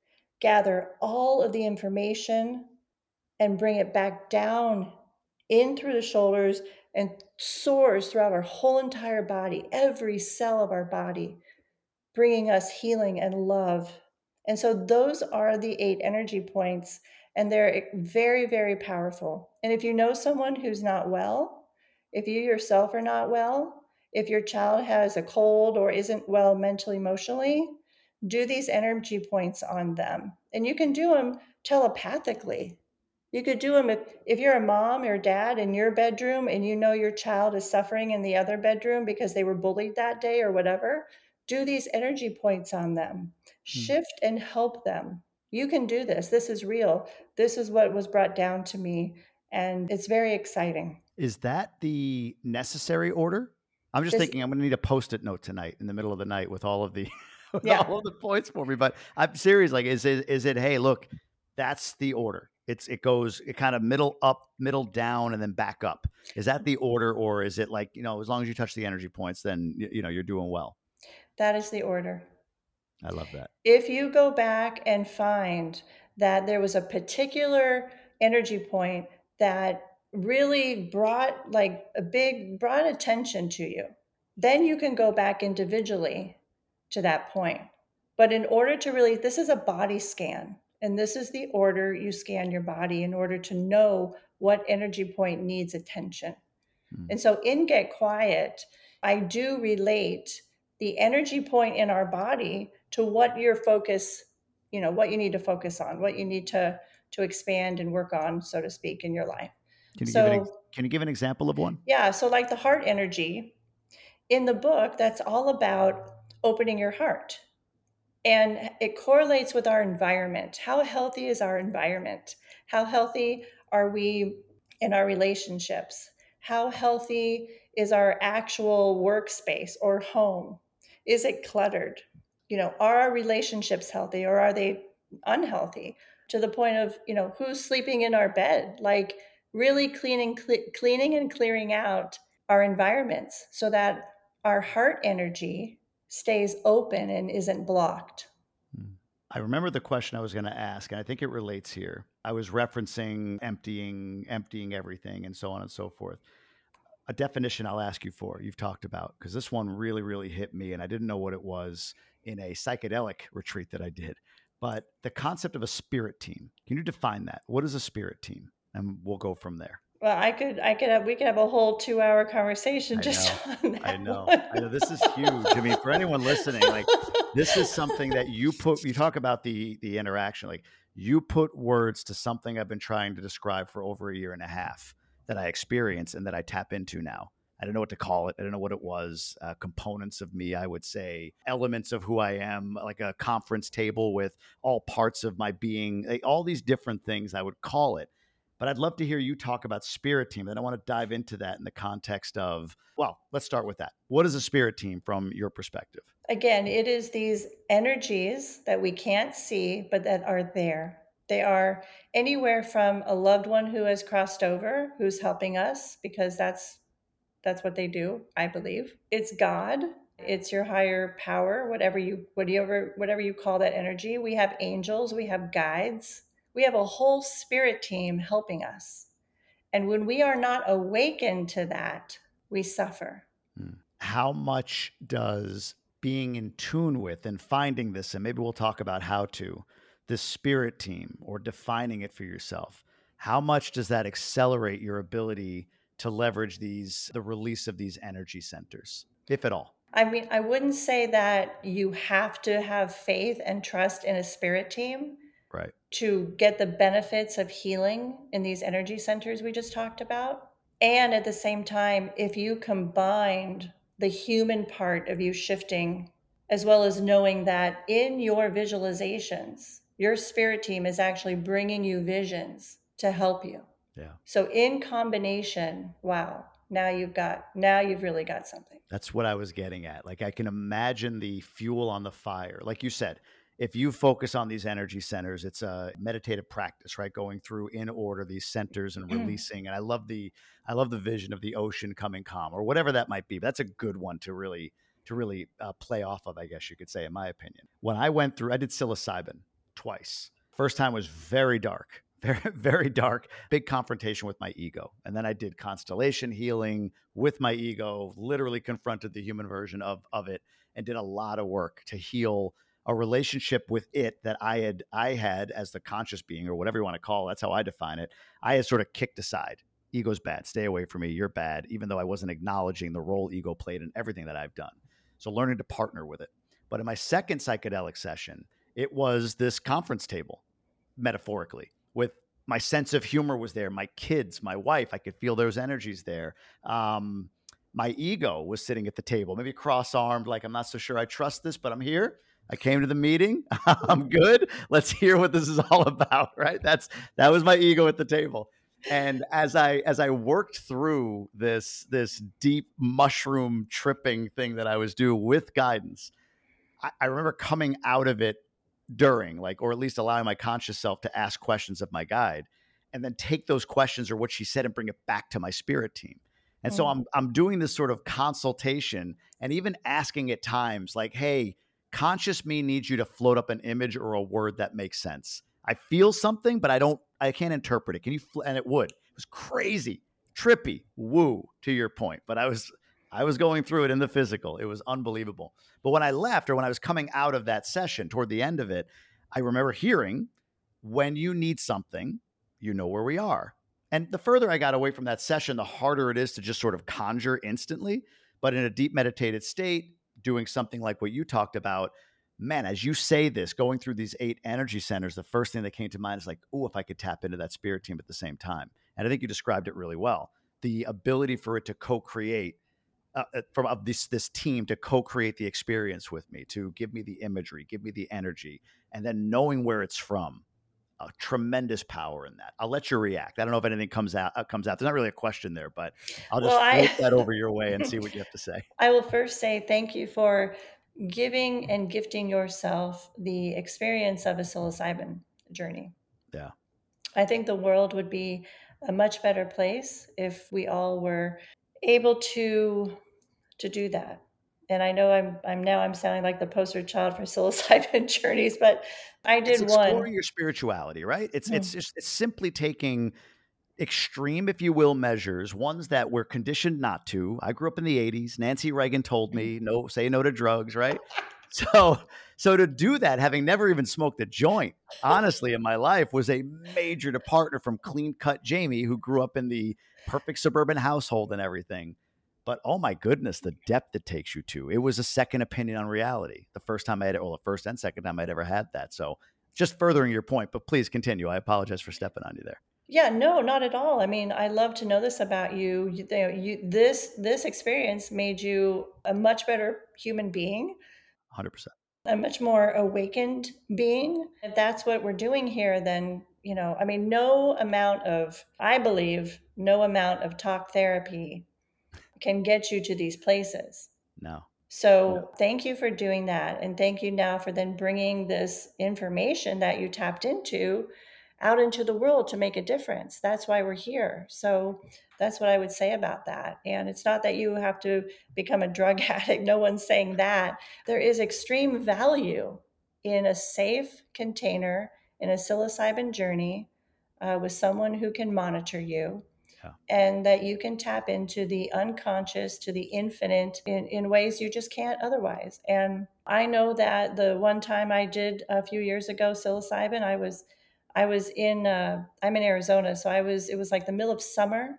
S1: gather all of the information and bring it back down in through the shoulders and soars throughout our whole entire body, every cell of our body, bringing us healing and love. And so those are the eight energy points, and they're very, very powerful. And if you know someone who's not well, if you yourself are not well, if your child has a cold or isn't well mentally, emotionally, do these energy points on them. And you can do them telepathically. You could do them if, if you're a mom or dad in your bedroom and you know your child is suffering in the other bedroom because they were bullied that day or whatever. Do these energy points on them.
S2: Mm.
S1: Shift and help them. You can do this. This is real. This is what was brought down to me. And it's very exciting.
S2: Is that the necessary order? I'm just
S1: This,
S2: thinking I'm going to need a post-it note tonight in the middle of the night with all of the with
S1: yeah,
S2: all of the points for me. But I'm serious. Like, is it is it? Hey, look, that's the order. It's it goes it kind of middle up, middle down, and then back up. Is that the order, or is it like, you know, as long as you touch the energy points, then y- you know you're doing well?
S1: that is the order.
S2: I love that.
S1: If you go back and find that there was a particular energy point that really brought like a big brought attention to you, then you can go back individually to that point. But in order to really, this is a body scan, and this is the order you scan your body in order to know what energy point needs attention.
S2: Mm.
S1: And so in Get Quiet, I do relate the energy point in our body to what your focus, you know, what you need to focus on, what you need to to expand and work on, so to speak, in your life.
S2: Can you give an ex-
S1: So,
S2: Can you give an example of one?
S1: yeah, so like the heart energy in the book, that's all about opening your heart. And it correlates with our environment. How healthy is our environment? How healthy are we in our relationships? How healthy is our actual workspace or home? Is it cluttered? You know, are our relationships healthy or are they unhealthy? To the point of, you know, who's sleeping in our bed? Like really cleaning, cle- cleaning and clearing out our environments so that our heart energy stays open and isn't blocked.
S2: Hmm. I remember the question I was going to ask, and I think it relates here. I was referencing emptying, emptying everything, and so on and so forth. A definition I'll ask you for, you've talked about, because this one really, really hit me, and I didn't know what it was in a psychedelic retreat that I did. But the concept of a spirit team, can you define that? What is a spirit team? And we'll go from there.
S1: Well, I could I could have we could have a whole two-hour conversation
S2: I
S1: just
S2: know.
S1: on
S2: I
S1: that
S2: know.
S1: one.
S2: I know this is huge. I mean, for anyone listening, like this is something that you put you talk about the the interaction, like you put words to something I've been trying to describe for over a year and a half that I experience and that I tap into now. I don't know what to call it. I don't know what it was. Uh, components of me, I would say, elements of who I am, like a conference table with all parts of my being, like all these different things I would call it. But I'd love to hear you talk about Spirit Team. And I want to dive into that in the context of, well, let's start with that. What is a Spirit Team from your perspective?
S1: Again, it is these energies that we can't see, but that are there. They are anywhere from a loved one who has crossed over, who's helping us, because that's that's what they do, I believe. It's God, it's your higher power, whatever you whatever whatever you call that energy. We have angels, we have guides, we have a whole spirit team helping us. And when we are not awakened to that, we suffer.
S2: Hmm. How much does being in tune with and finding this, and maybe we'll talk about how to, this spirit team or defining it for yourself, how much does that accelerate your ability to leverage these, the release of these energy centers, if at all?
S1: I mean, I wouldn't say that you have to have faith and trust in a spirit team
S2: Right.
S1: to get the benefits of healing in these energy centers we just talked about. And at the same time, if you combined the human part of you shifting, as well as knowing that in your visualizations, your spirit team is actually bringing you visions to help you.
S2: Yeah.
S1: So in combination, wow, now you've got, now you've really got something.
S2: That's what I was getting at. Like I can imagine the fuel on the fire. Like you said, if you focus on these energy centers, it's a meditative practice, right? Going through in order these centers and releasing. And I love the I love the vision of the ocean coming calm or whatever that might be. But that's a good one to really to really uh, play off of, I guess you could say, in my opinion. When I went through, I did psilocybin twice. First time was very dark, very, very dark, big confrontation with my ego. And then I did constellation healing with my ego, literally confronted the human version of, of it and did a lot of work to heal a relationship with it that I had, I had as the conscious being or whatever you want to call it. That's how I define it. I had sort of kicked aside. Ego's bad. Stay away from me. You're bad. Even though I wasn't acknowledging the role ego played in everything that I've done. So learning to partner with it. But in my second psychedelic session, it was this conference table, metaphorically, with my sense of humor was there. My kids, my wife, I could feel those energies there. Um, my ego was sitting at the table, maybe cross-armed, like I'm not so sure I trust this, but I'm here. I came to the meeting. I'm good. Let's hear what this is all about, right? That's that was my ego at the table. And as I as I worked through this this deep mushroom tripping thing that I was doing with guidance, I, I remember coming out of it during, like, or at least allowing my conscious self to ask questions of my guide and then take those questions or what she said and bring it back to my spirit team. And so
S1: Mm.
S2: I'm I'm doing this sort of consultation and even asking at times like, hey, conscious me needs you to float up an image or a word that makes sense. I feel something, but I don't, I can't interpret it. Can you? Fl-? And it would. It was crazy, trippy, woo, to your point. But I was, I was going through it in the physical. It was unbelievable. But when I left or when I was coming out of that session toward the end of it, I remember hearing, when you need something, you know where we are. And the further I got away from that session, the harder it is to just sort of conjure instantly. But in a deep meditated state, doing something like what you talked about, man, as you say this, going through these eight energy centers, the first thing that came to mind is like, oh, if I could tap into that spirit team at the same time. And I think you described it really well. The ability for it to co-create uh, from of this this team to co-create the experience with me, to give me the imagery, give me the energy, and then knowing where it's from. A tremendous power in that. I'll let you react. I don't know if anything comes out uh, comes out. There's not really a question there, but I'll just
S1: Well, I
S2: float that over your way and see what you have to say.
S1: I will first say thank you for giving and gifting yourself the experience of a psilocybin journey.
S2: Yeah.
S1: I think the world would be a much better place if we all were able to to do that. And I know I'm I'm now I'm sounding like the poster child for psilocybin journeys, but I
S2: It's
S1: did one.
S2: exploring your spirituality, right? It's
S1: Hmm.
S2: it's just it's simply taking extreme, if you will, measures, ones that we're conditioned not to. I grew up in the eighties. Nancy Reagan told me, no, say no to drugs, right? So, so to do that, having never even smoked a joint, honestly, in my life, was a major departure from clean cut Jamie, who grew up in the perfect suburban household and everything. But oh my goodness, the depth it takes you to. It was a second opinion on reality. The first time I had, well, the first and second time I'd ever had that. So just furthering your point, but please continue. I apologize for stepping on you there.
S1: Yeah, no, not at all. I mean, I love to know this about you. You, you, know, you this this experience made you a much better human being,
S2: one hundred percent.
S1: a much more awakened being. If that's what we're doing here, then, you know, I mean, no amount of, I believe, no amount of talk therapy can get you to these places.
S2: No, no.
S1: So thank you for doing that. And thank you now for then bringing this information that you tapped into out into the world to make a difference. That's why we're here. So that's what I would say about that. And it's not that you have to become a drug addict. No one's saying that. There is extreme value in a safe container, in a psilocybin journey, uh, with someone who can monitor you,
S2: Yeah.
S1: and that you can tap into the unconscious, to the infinite, in, in ways you just can't otherwise. And I know that the one time I did a few years ago psilocybin, I was I was in uh, I'm in Arizona, so I was it was like the middle of summer,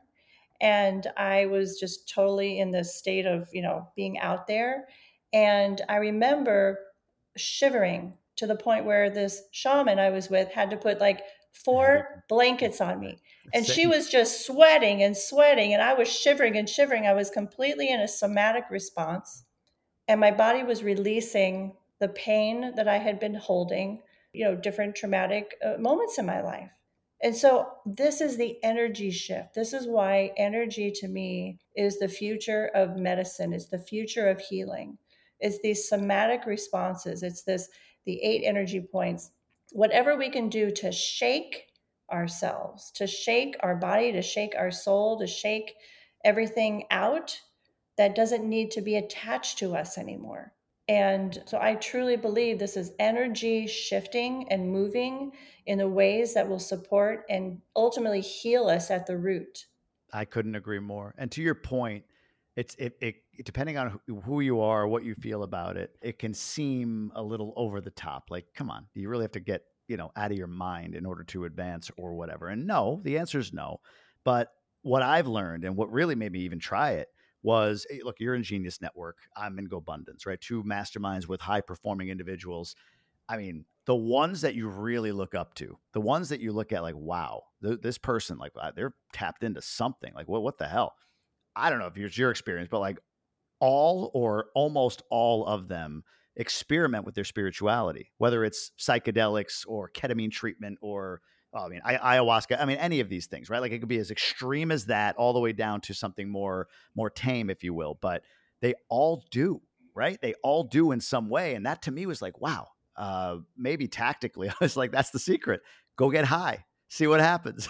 S1: and I was just totally in the state of, you know, being out there. And I remember shivering to the point where this shaman I was with had to put like four blankets on me. And she
S2: Same.
S1: was just sweating and sweating, and I was shivering and shivering. I was completely in a somatic response, and my body was releasing the pain that I had been holding, you know, different traumatic uh, moments in my life. And so this is the energy shift. This is why energy to me is the future of medicine. It's the future of healing. It's these somatic responses. It's this, the eight energy points. Whatever we can do to shake ourselves, to shake our body, to shake our soul, to shake everything out that doesn't need to be attached to us anymore. And so I truly believe this is energy shifting and moving in the ways that will support and ultimately heal us at the root.
S2: I couldn't agree more. And to your point, it's it, it depending on who who you are, what you feel about it, it can seem a little over the top. Like, come on, do you really have to get, you know, out of your mind in order to advance or whatever? And no, the answer is no. But what I've learned and what really made me even try it was, hey, look, you're in Genius Network. I'm in GoBundance, right? Two masterminds with high performing individuals. I mean, the ones that you really look up to, the ones that you look at like, wow, th- this person, like, uh, they're tapped into something. Like, what, what the hell? I don't know if it's your experience, but like all or almost all of them experiment with their spirituality, whether it's psychedelics or ketamine treatment or, oh, I mean, I, ayahuasca. I mean, any of these things, right? Like it could be as extreme as that, all the way down to something more, more tame, if you will. But they all do, right? They all do in some way, and that to me was like, wow. Uh, maybe tactically, I was like, that's the secret. Go get high, see what happens.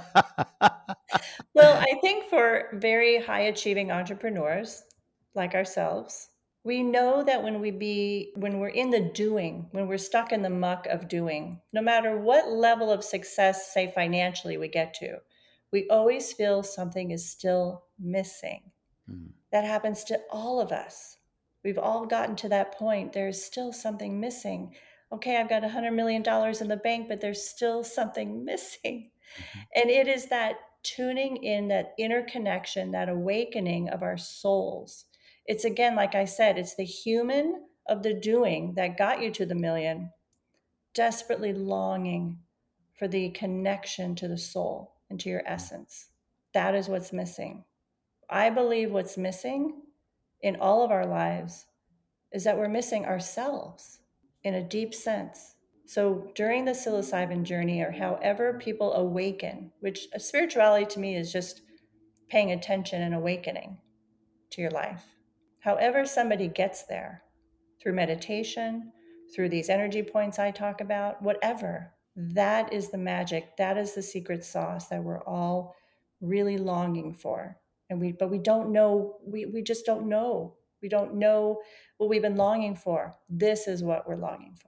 S1: Well, I think for very high achieving entrepreneurs like ourselves, we know that when we be when we're in the doing, when we're stuck in the muck of doing, no matter what level of success, say financially, we get to, we always feel something is still missing.
S2: Mhm.
S1: That happens to all of us. We've all gotten to that point. There's still something missing. Okay, I've got a hundred million dollars in the bank, but there's still something missing.
S2: Mhm.
S1: And it is that tuning in, that interconnection, that awakening of our souls. It's again, like I said, it's the human of the doing that got you to the million, desperately longing for the connection to the soul and to your essence. That is what's missing. I believe what's missing in all of our lives is that we're missing ourselves in a deep sense. So during the psilocybin journey, or however people awaken, which spirituality to me is just paying attention and awakening to your life. However, somebody gets there through meditation, through these energy points I talk about, whatever, that is the magic. That is the secret sauce that we're all really longing for. And we, but we don't know, we, we just don't know. We don't know what we've been longing for. This is what we're longing for.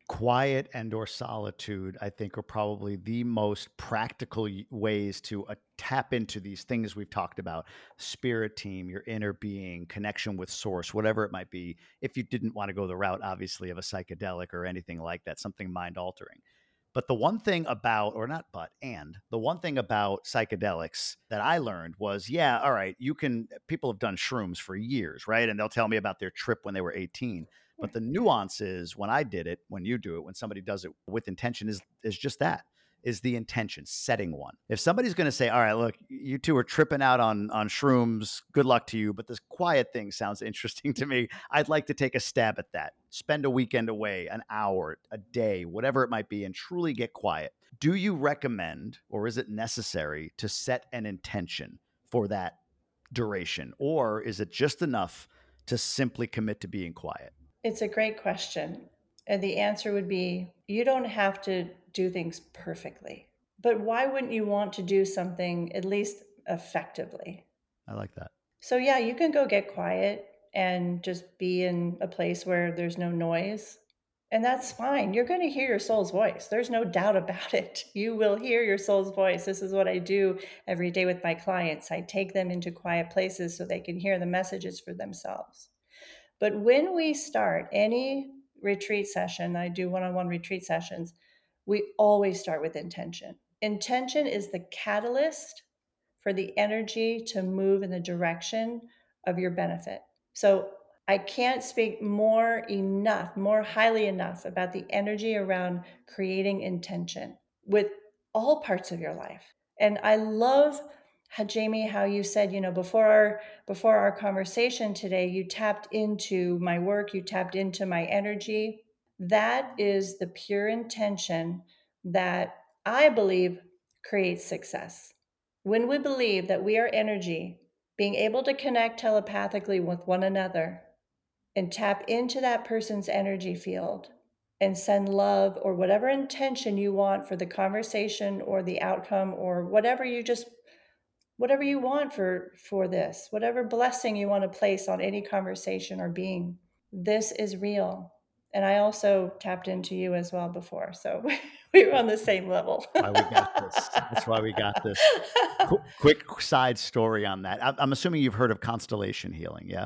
S2: Quiet and or solitude, I think, are probably the most practical y- ways to uh, tap into these things we've talked about: spirit team, your inner being, connection with source, whatever it might be. If you didn't want to go the route, obviously, of a psychedelic or anything like that, something mind altering. But the one thing about, or not but, and the one thing about psychedelics that I learned was, yeah, all right, you can, people have done shrooms for years, right? And they'll tell me about their trip when they were eighteen. But the nuance is when I did it, when you do it, when somebody does it with intention, is is just that, is the intention, setting one. If somebody's going to say, all right, look, you two are tripping out on on shrooms, good luck to you, but this quiet thing sounds interesting to me. I'd like to take a stab at that. Spend a weekend away, an hour, a day, whatever it might be, and truly get quiet. Do you recommend, or is it necessary to set an intention for that duration? Or is it just enough to simply commit to being quiet?
S1: It's a great question. And the answer would be you don't have to do things perfectly. But why wouldn't you want to do something at least effectively?
S2: I like that.
S1: So, yeah, you can go get quiet and just be in a place where there's no noise. And that's fine. You're going to hear your soul's voice. There's no doubt about it. You will hear your soul's voice. This is what I do every day with my clients. I take them into quiet places so they can hear the messages for themselves. But when we start any retreat session, I do one on one retreat sessions, we always start with intention. Intention is the catalyst for the energy to move in the direction of your benefit. So I can't speak more enough, more highly enough about the energy around creating intention with all parts of your life. And I love how, Jamie, how you said, you know, before our before our conversation today, you tapped into my work, you tapped into my energy. That is the pure intention that I believe creates success. When we believe that we are energy, being able to connect telepathically with one another and tap into that person's energy field and send love or whatever intention you want for the conversation or the outcome or whatever you just whatever you want for for this, whatever blessing you want to place on any conversation or being, this is real. And I also tapped into you as well before, so we were on the same level.
S2: Why we got this. That's why we got this. Qu- quick side story on that. I- I'm assuming you've heard of constellation healing, yeah?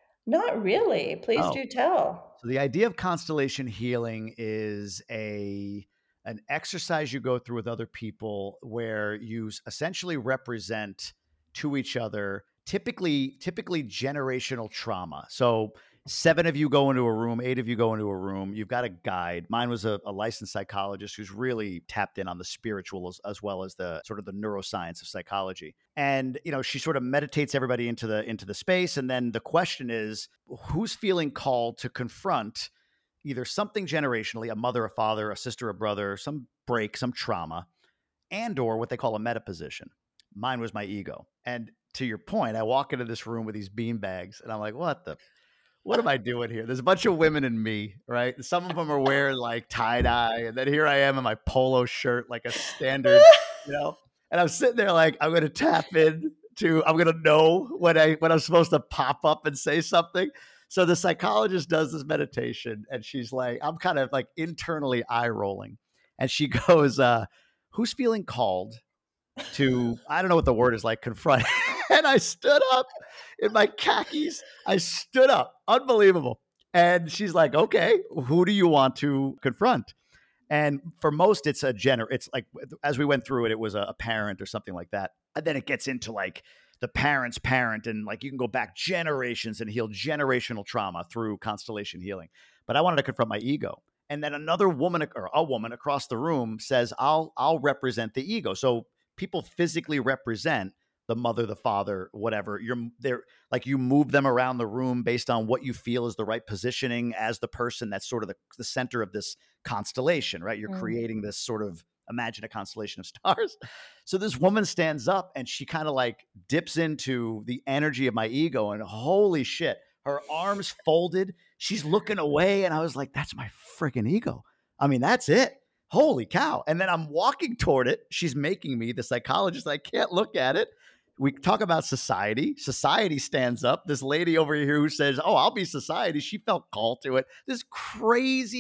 S1: Not really. Please
S2: Oh,
S1: do tell.
S2: so the idea of constellation healing is a an exercise you go through with other people where you s- essentially represent to each other typically typically generational trauma. So seven of you go into a room, eight of you go into a room. You've got a guide. Mine was a, a licensed psychologist who's really tapped in on the spiritual as, as well as the sort of the neuroscience of psychology. And you know, she sort of meditates everybody into the into the space, and then the question is, who's feeling called to confront either something generationally, a mother, a father, a sister, a brother, some break, some trauma, and or what they call a meta position. Mine was my ego. And to your point, I walk into this room with these bean bags and I'm like, what the what am I doing here? There's a bunch of women and me, right? Some of them are wearing like tie dye, and then here I am in my polo shirt, like a standard, you know. And I'm sitting there like I'm gonna tap in to, I'm gonna know when I when I'm supposed to pop up and say something. So the psychologist does this meditation, and she's like, I'm kind of like internally eye rolling, and she goes, uh, "Who's feeling called to, I don't know what the word is, like confront?" And I stood up in my khakis. I stood up. Unbelievable. And she's like, okay, who do you want to confront? And for most, it's a gener. It's like, as we went through it, it was a, a parent or something like that. And then it gets into like the parent's parent, and like you can go back generations and heal generational trauma through constellation healing. But I wanted to confront my ego. And then another woman or a woman across the room says, I'll I'll represent the ego. So people physically represent the mother, the father, whatever. You're there, like you move them around the room based on what you feel is the right positioning as the person that's sort of the, the center of this constellation, right? You're
S1: Mm.
S2: creating this sort of, imagine a constellation of stars. So this woman stands up and she kind of like dips into the energy of my ego, and holy shit, her arms folded. She's looking away. And I was like, that's my freaking ego. I mean, that's it. Holy cow. And then I'm walking toward it. She's making me the psychologist. I can't look at it. We talk about society. Society stands up. This lady over here who says, oh, I'll be society. She felt called to it. This crazy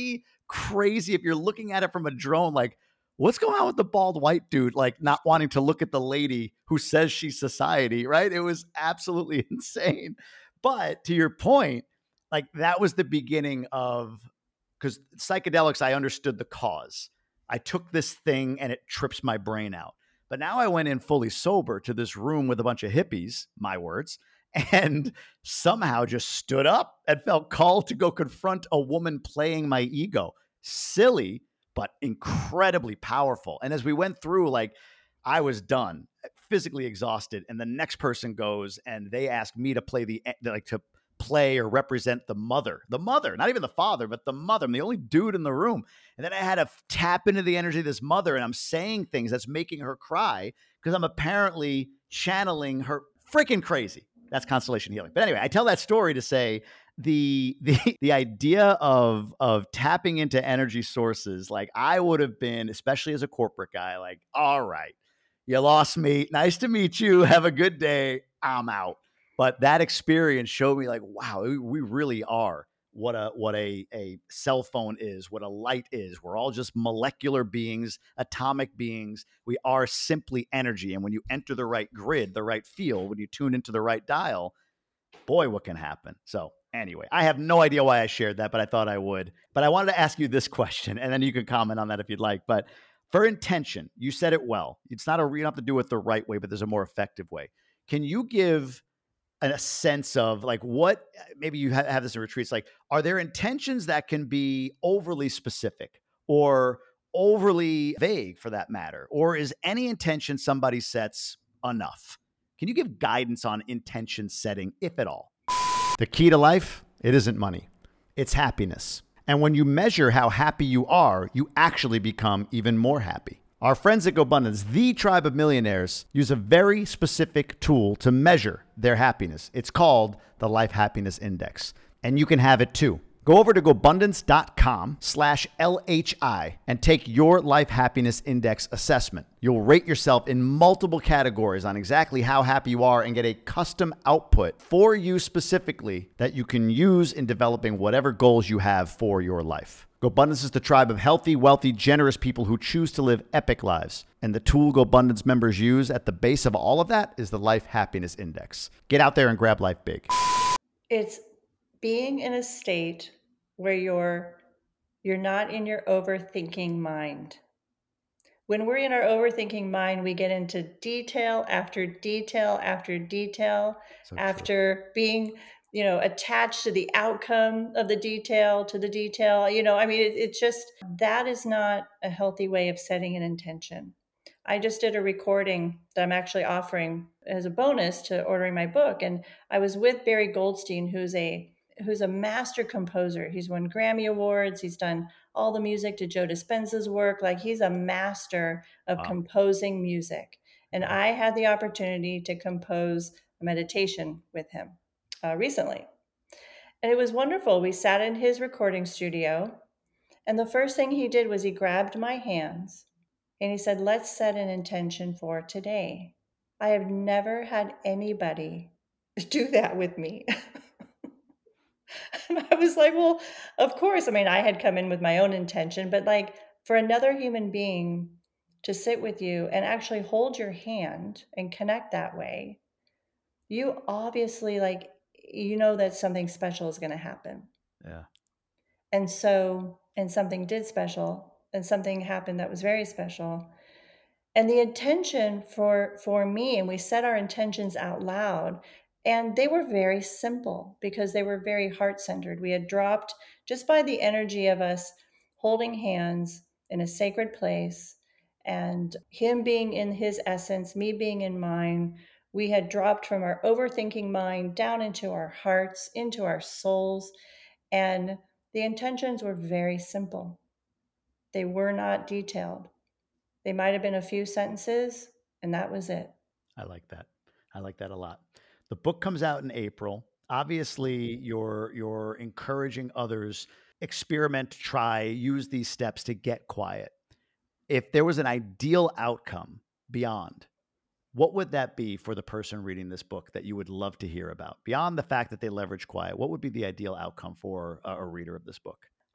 S2: crazy if you're looking at it from a drone, like, what's going on with the bald white dude, like not wanting to look at the lady who says she's society, right? It was absolutely insane. But to your point, like that was the beginning of, because psychedelics, I understood the cause. I took this thing and it trips my brain out. But now I went in fully sober to this room with a bunch of hippies, my words, and somehow just stood up and felt called to go confront a woman playing my ego. Silly, but incredibly powerful. And as we went through, like, I was done, physically exhausted. And the next person goes and they ask me to play the, like, to play or represent the mother, the mother, not even the father, but the mother. I'm the only dude in the room. And then I had to tap into the energy of this mother, and I'm saying things that's making her cry because I'm apparently channeling her. Freaking crazy. That's constellation healing. But anyway, I tell that story to say the the the idea of of tapping into energy sources, like I would have been, especially as a corporate guy, like, all right, you lost me. Nice to meet you. Have a good day. I'm out. But that experience showed me, like, wow, we really are what a what a a cell phone is, what a light is. We're all just molecular beings, atomic beings. We are simply energy. And when you enter the right grid, the right field, when you tune into the right dial, boy, what can happen? So anyway, I have no idea why I shared that, but I thought I would. But I wanted to ask you this question, and then you can comment on that if you'd like. But for intention, you said it well. It's not a, you don't have to do it the right way, but there's a more effective way. Can you give a sense of like what, maybe you have this in retreats, like, are there intentions that can be overly specific or overly vague for that matter? Or is any intention somebody sets enough? Can you give guidance on intention setting, if at all? The key to life, it isn't money, it's happiness. And when you measure how happy you are, you actually become even more happy. Our friends at GoBundance, the tribe of millionaires, use a very specific tool to measure their happiness. It's called the Life Happiness Index, and you can have it too. Go over to GoBundance.com slash LHI and take your Life Happiness Index assessment. You'll rate yourself in multiple categories on exactly how happy you are and get a custom output for you specifically that you can use in developing whatever goals you have for your life. GoBundance is the tribe of healthy, wealthy, generous people who choose to live epic lives. And the tool GoBundance members use at the base of all of that is the Life Happiness Index. Get out there and grab life big.
S1: It's being in a state where you're you're not in your overthinking mind. When we're in our overthinking mind, we get into detail after detail after detail, so after true. being, you know, attached to the outcome of the detail, to the detail. You know, I mean, it, it's just, that is not a healthy way of setting an intention. I just did a recording that I'm actually offering as a bonus to ordering my book. And I was with Barry Goldstein, who's a who's a master composer. He's won Grammy Awards. He's done all the music to Joe Dispenza's work. Like, he's a master of wow. composing music. And wow. I had the opportunity to compose a meditation with him uh, recently. And it was wonderful. We sat in his recording studio, and the first thing he did was he grabbed my hands and he said, let's set an intention for today. I have never had anybody do that with me. And I was like, well, of course. I mean, I had come in with my own intention, but like, for another human being to sit with you and actually hold your hand and connect that way, you obviously, like, you know that something special is going to happen.
S2: Yeah.
S1: And so, and something did special, and something happened that was very special. And the intention for for me, and we set our intentions out loud, and they were very simple because they were very heart-centered. We had dropped, just by the energy of us holding hands in a sacred place, and him being in his essence, me being in mine, we had dropped from our overthinking mind down into our hearts, into our souls, and the intentions were very simple. They were not detailed. They might have been a few sentences, and that was it.
S2: I like that. I like that a lot. The book comes out in April. Obviously, you're you're encouraging others, experiment, try, use these steps to get quiet. If there was an ideal outcome beyond, what would that be for the person reading this book that you would love to hear about? Beyond the fact that they leverage quiet, what would be the ideal outcome for a, a reader of this book?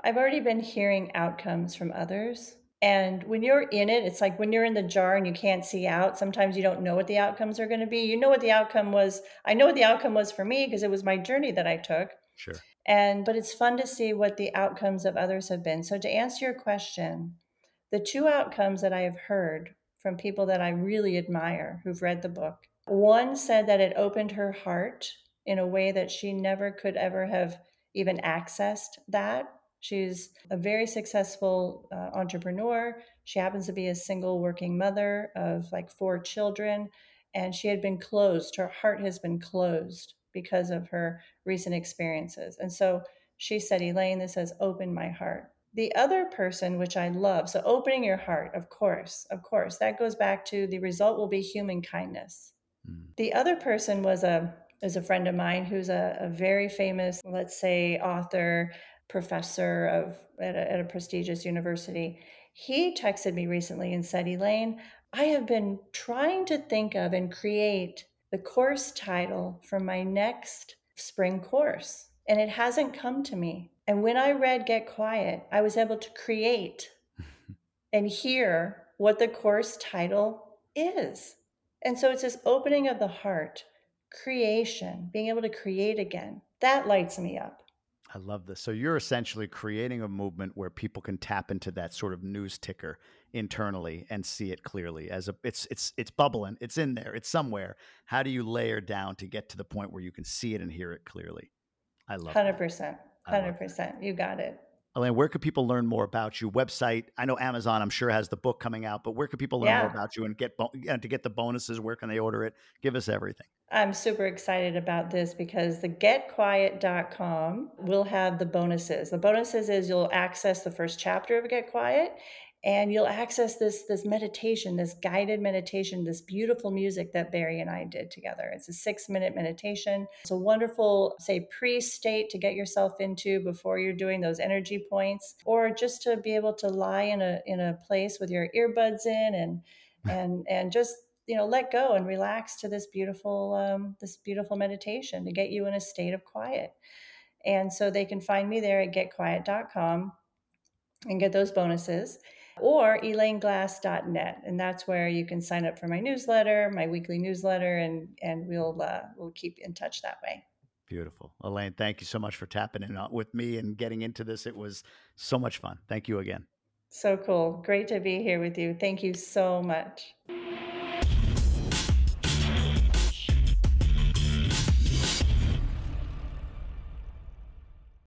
S1: I've already been hearing outcomes from others. And when you're in it, it's like when you're in the jar and you can't see out, sometimes you don't know what the outcomes are going to be. You know what the outcome was. I know what the outcome was for me because it was my journey that I took.
S2: Sure.
S1: And but it's fun to see what the outcomes of others have been. So to answer your question, the two outcomes that I have heard from people that I really admire who've read the book, one said that it opened her heart in a way that she never could ever have even accessed that. She's a very successful uh, entrepreneur. She happens to be a single working mother of like four children, and she had been closed. Her heart has been closed because of her recent experiences. And so she said, Elaine, this has opened my heart. The other person, which I love, so opening your heart, of course, of course, that goes back to the result will be human kindness.
S2: Mm.
S1: The other person was a is a friend of mine who's a, a very famous, let's say, author, professor of at a, at a prestigious university. He texted me recently and said, Elaine, I have been trying to think of and create the course title for my next spring course, and it hasn't come to me. And when I read Get Quiet, I was able to create and hear what the course title is. And so it's this opening of the heart, creation, being able to create again. That lights me up.
S2: I love this. So you're essentially creating a movement where people can tap into that sort of news ticker internally and see it clearly as a it's it's it's bubbling, it's in there, it's somewhere. How do you layer down to get to the point where you can see it and hear it clearly? I love that.
S1: one hundred percent.
S2: I love that.
S1: one hundred percent. You got it.
S2: Elaine, where could people learn more about you? Website? I know Amazon, I'm sure, has the book coming out, but where could people learn more
S1: Yeah.
S2: about you and get bo- and to get the bonuses? Where can they order it? Give us everything.
S1: I'm super excited about this because the get quiet dot com will have the bonuses. The bonuses is you'll access the first chapter of Get Quiet, and you'll access this this meditation, this guided meditation, this beautiful music that Barry and I did together. It's a six minute meditation. It's a wonderful, say, pre-state to get yourself into before you're doing those energy points, or just to be able to lie in a in a place with your earbuds in and and and just you know let go and relax to this beautiful um, this beautiful meditation to get you in a state of quiet. And so they can find me there at get quiet dot com and get those bonuses, or elaine glass dot net, and that's where you can sign up for my newsletter, my weekly newsletter, and and we'll uh, we'll keep in touch that way.
S2: Beautiful. Elaine, thank you so much for tapping in uh, with me and getting into this. It was so much fun. Thank you again.
S1: So cool, great to be here with you. Thank you so much.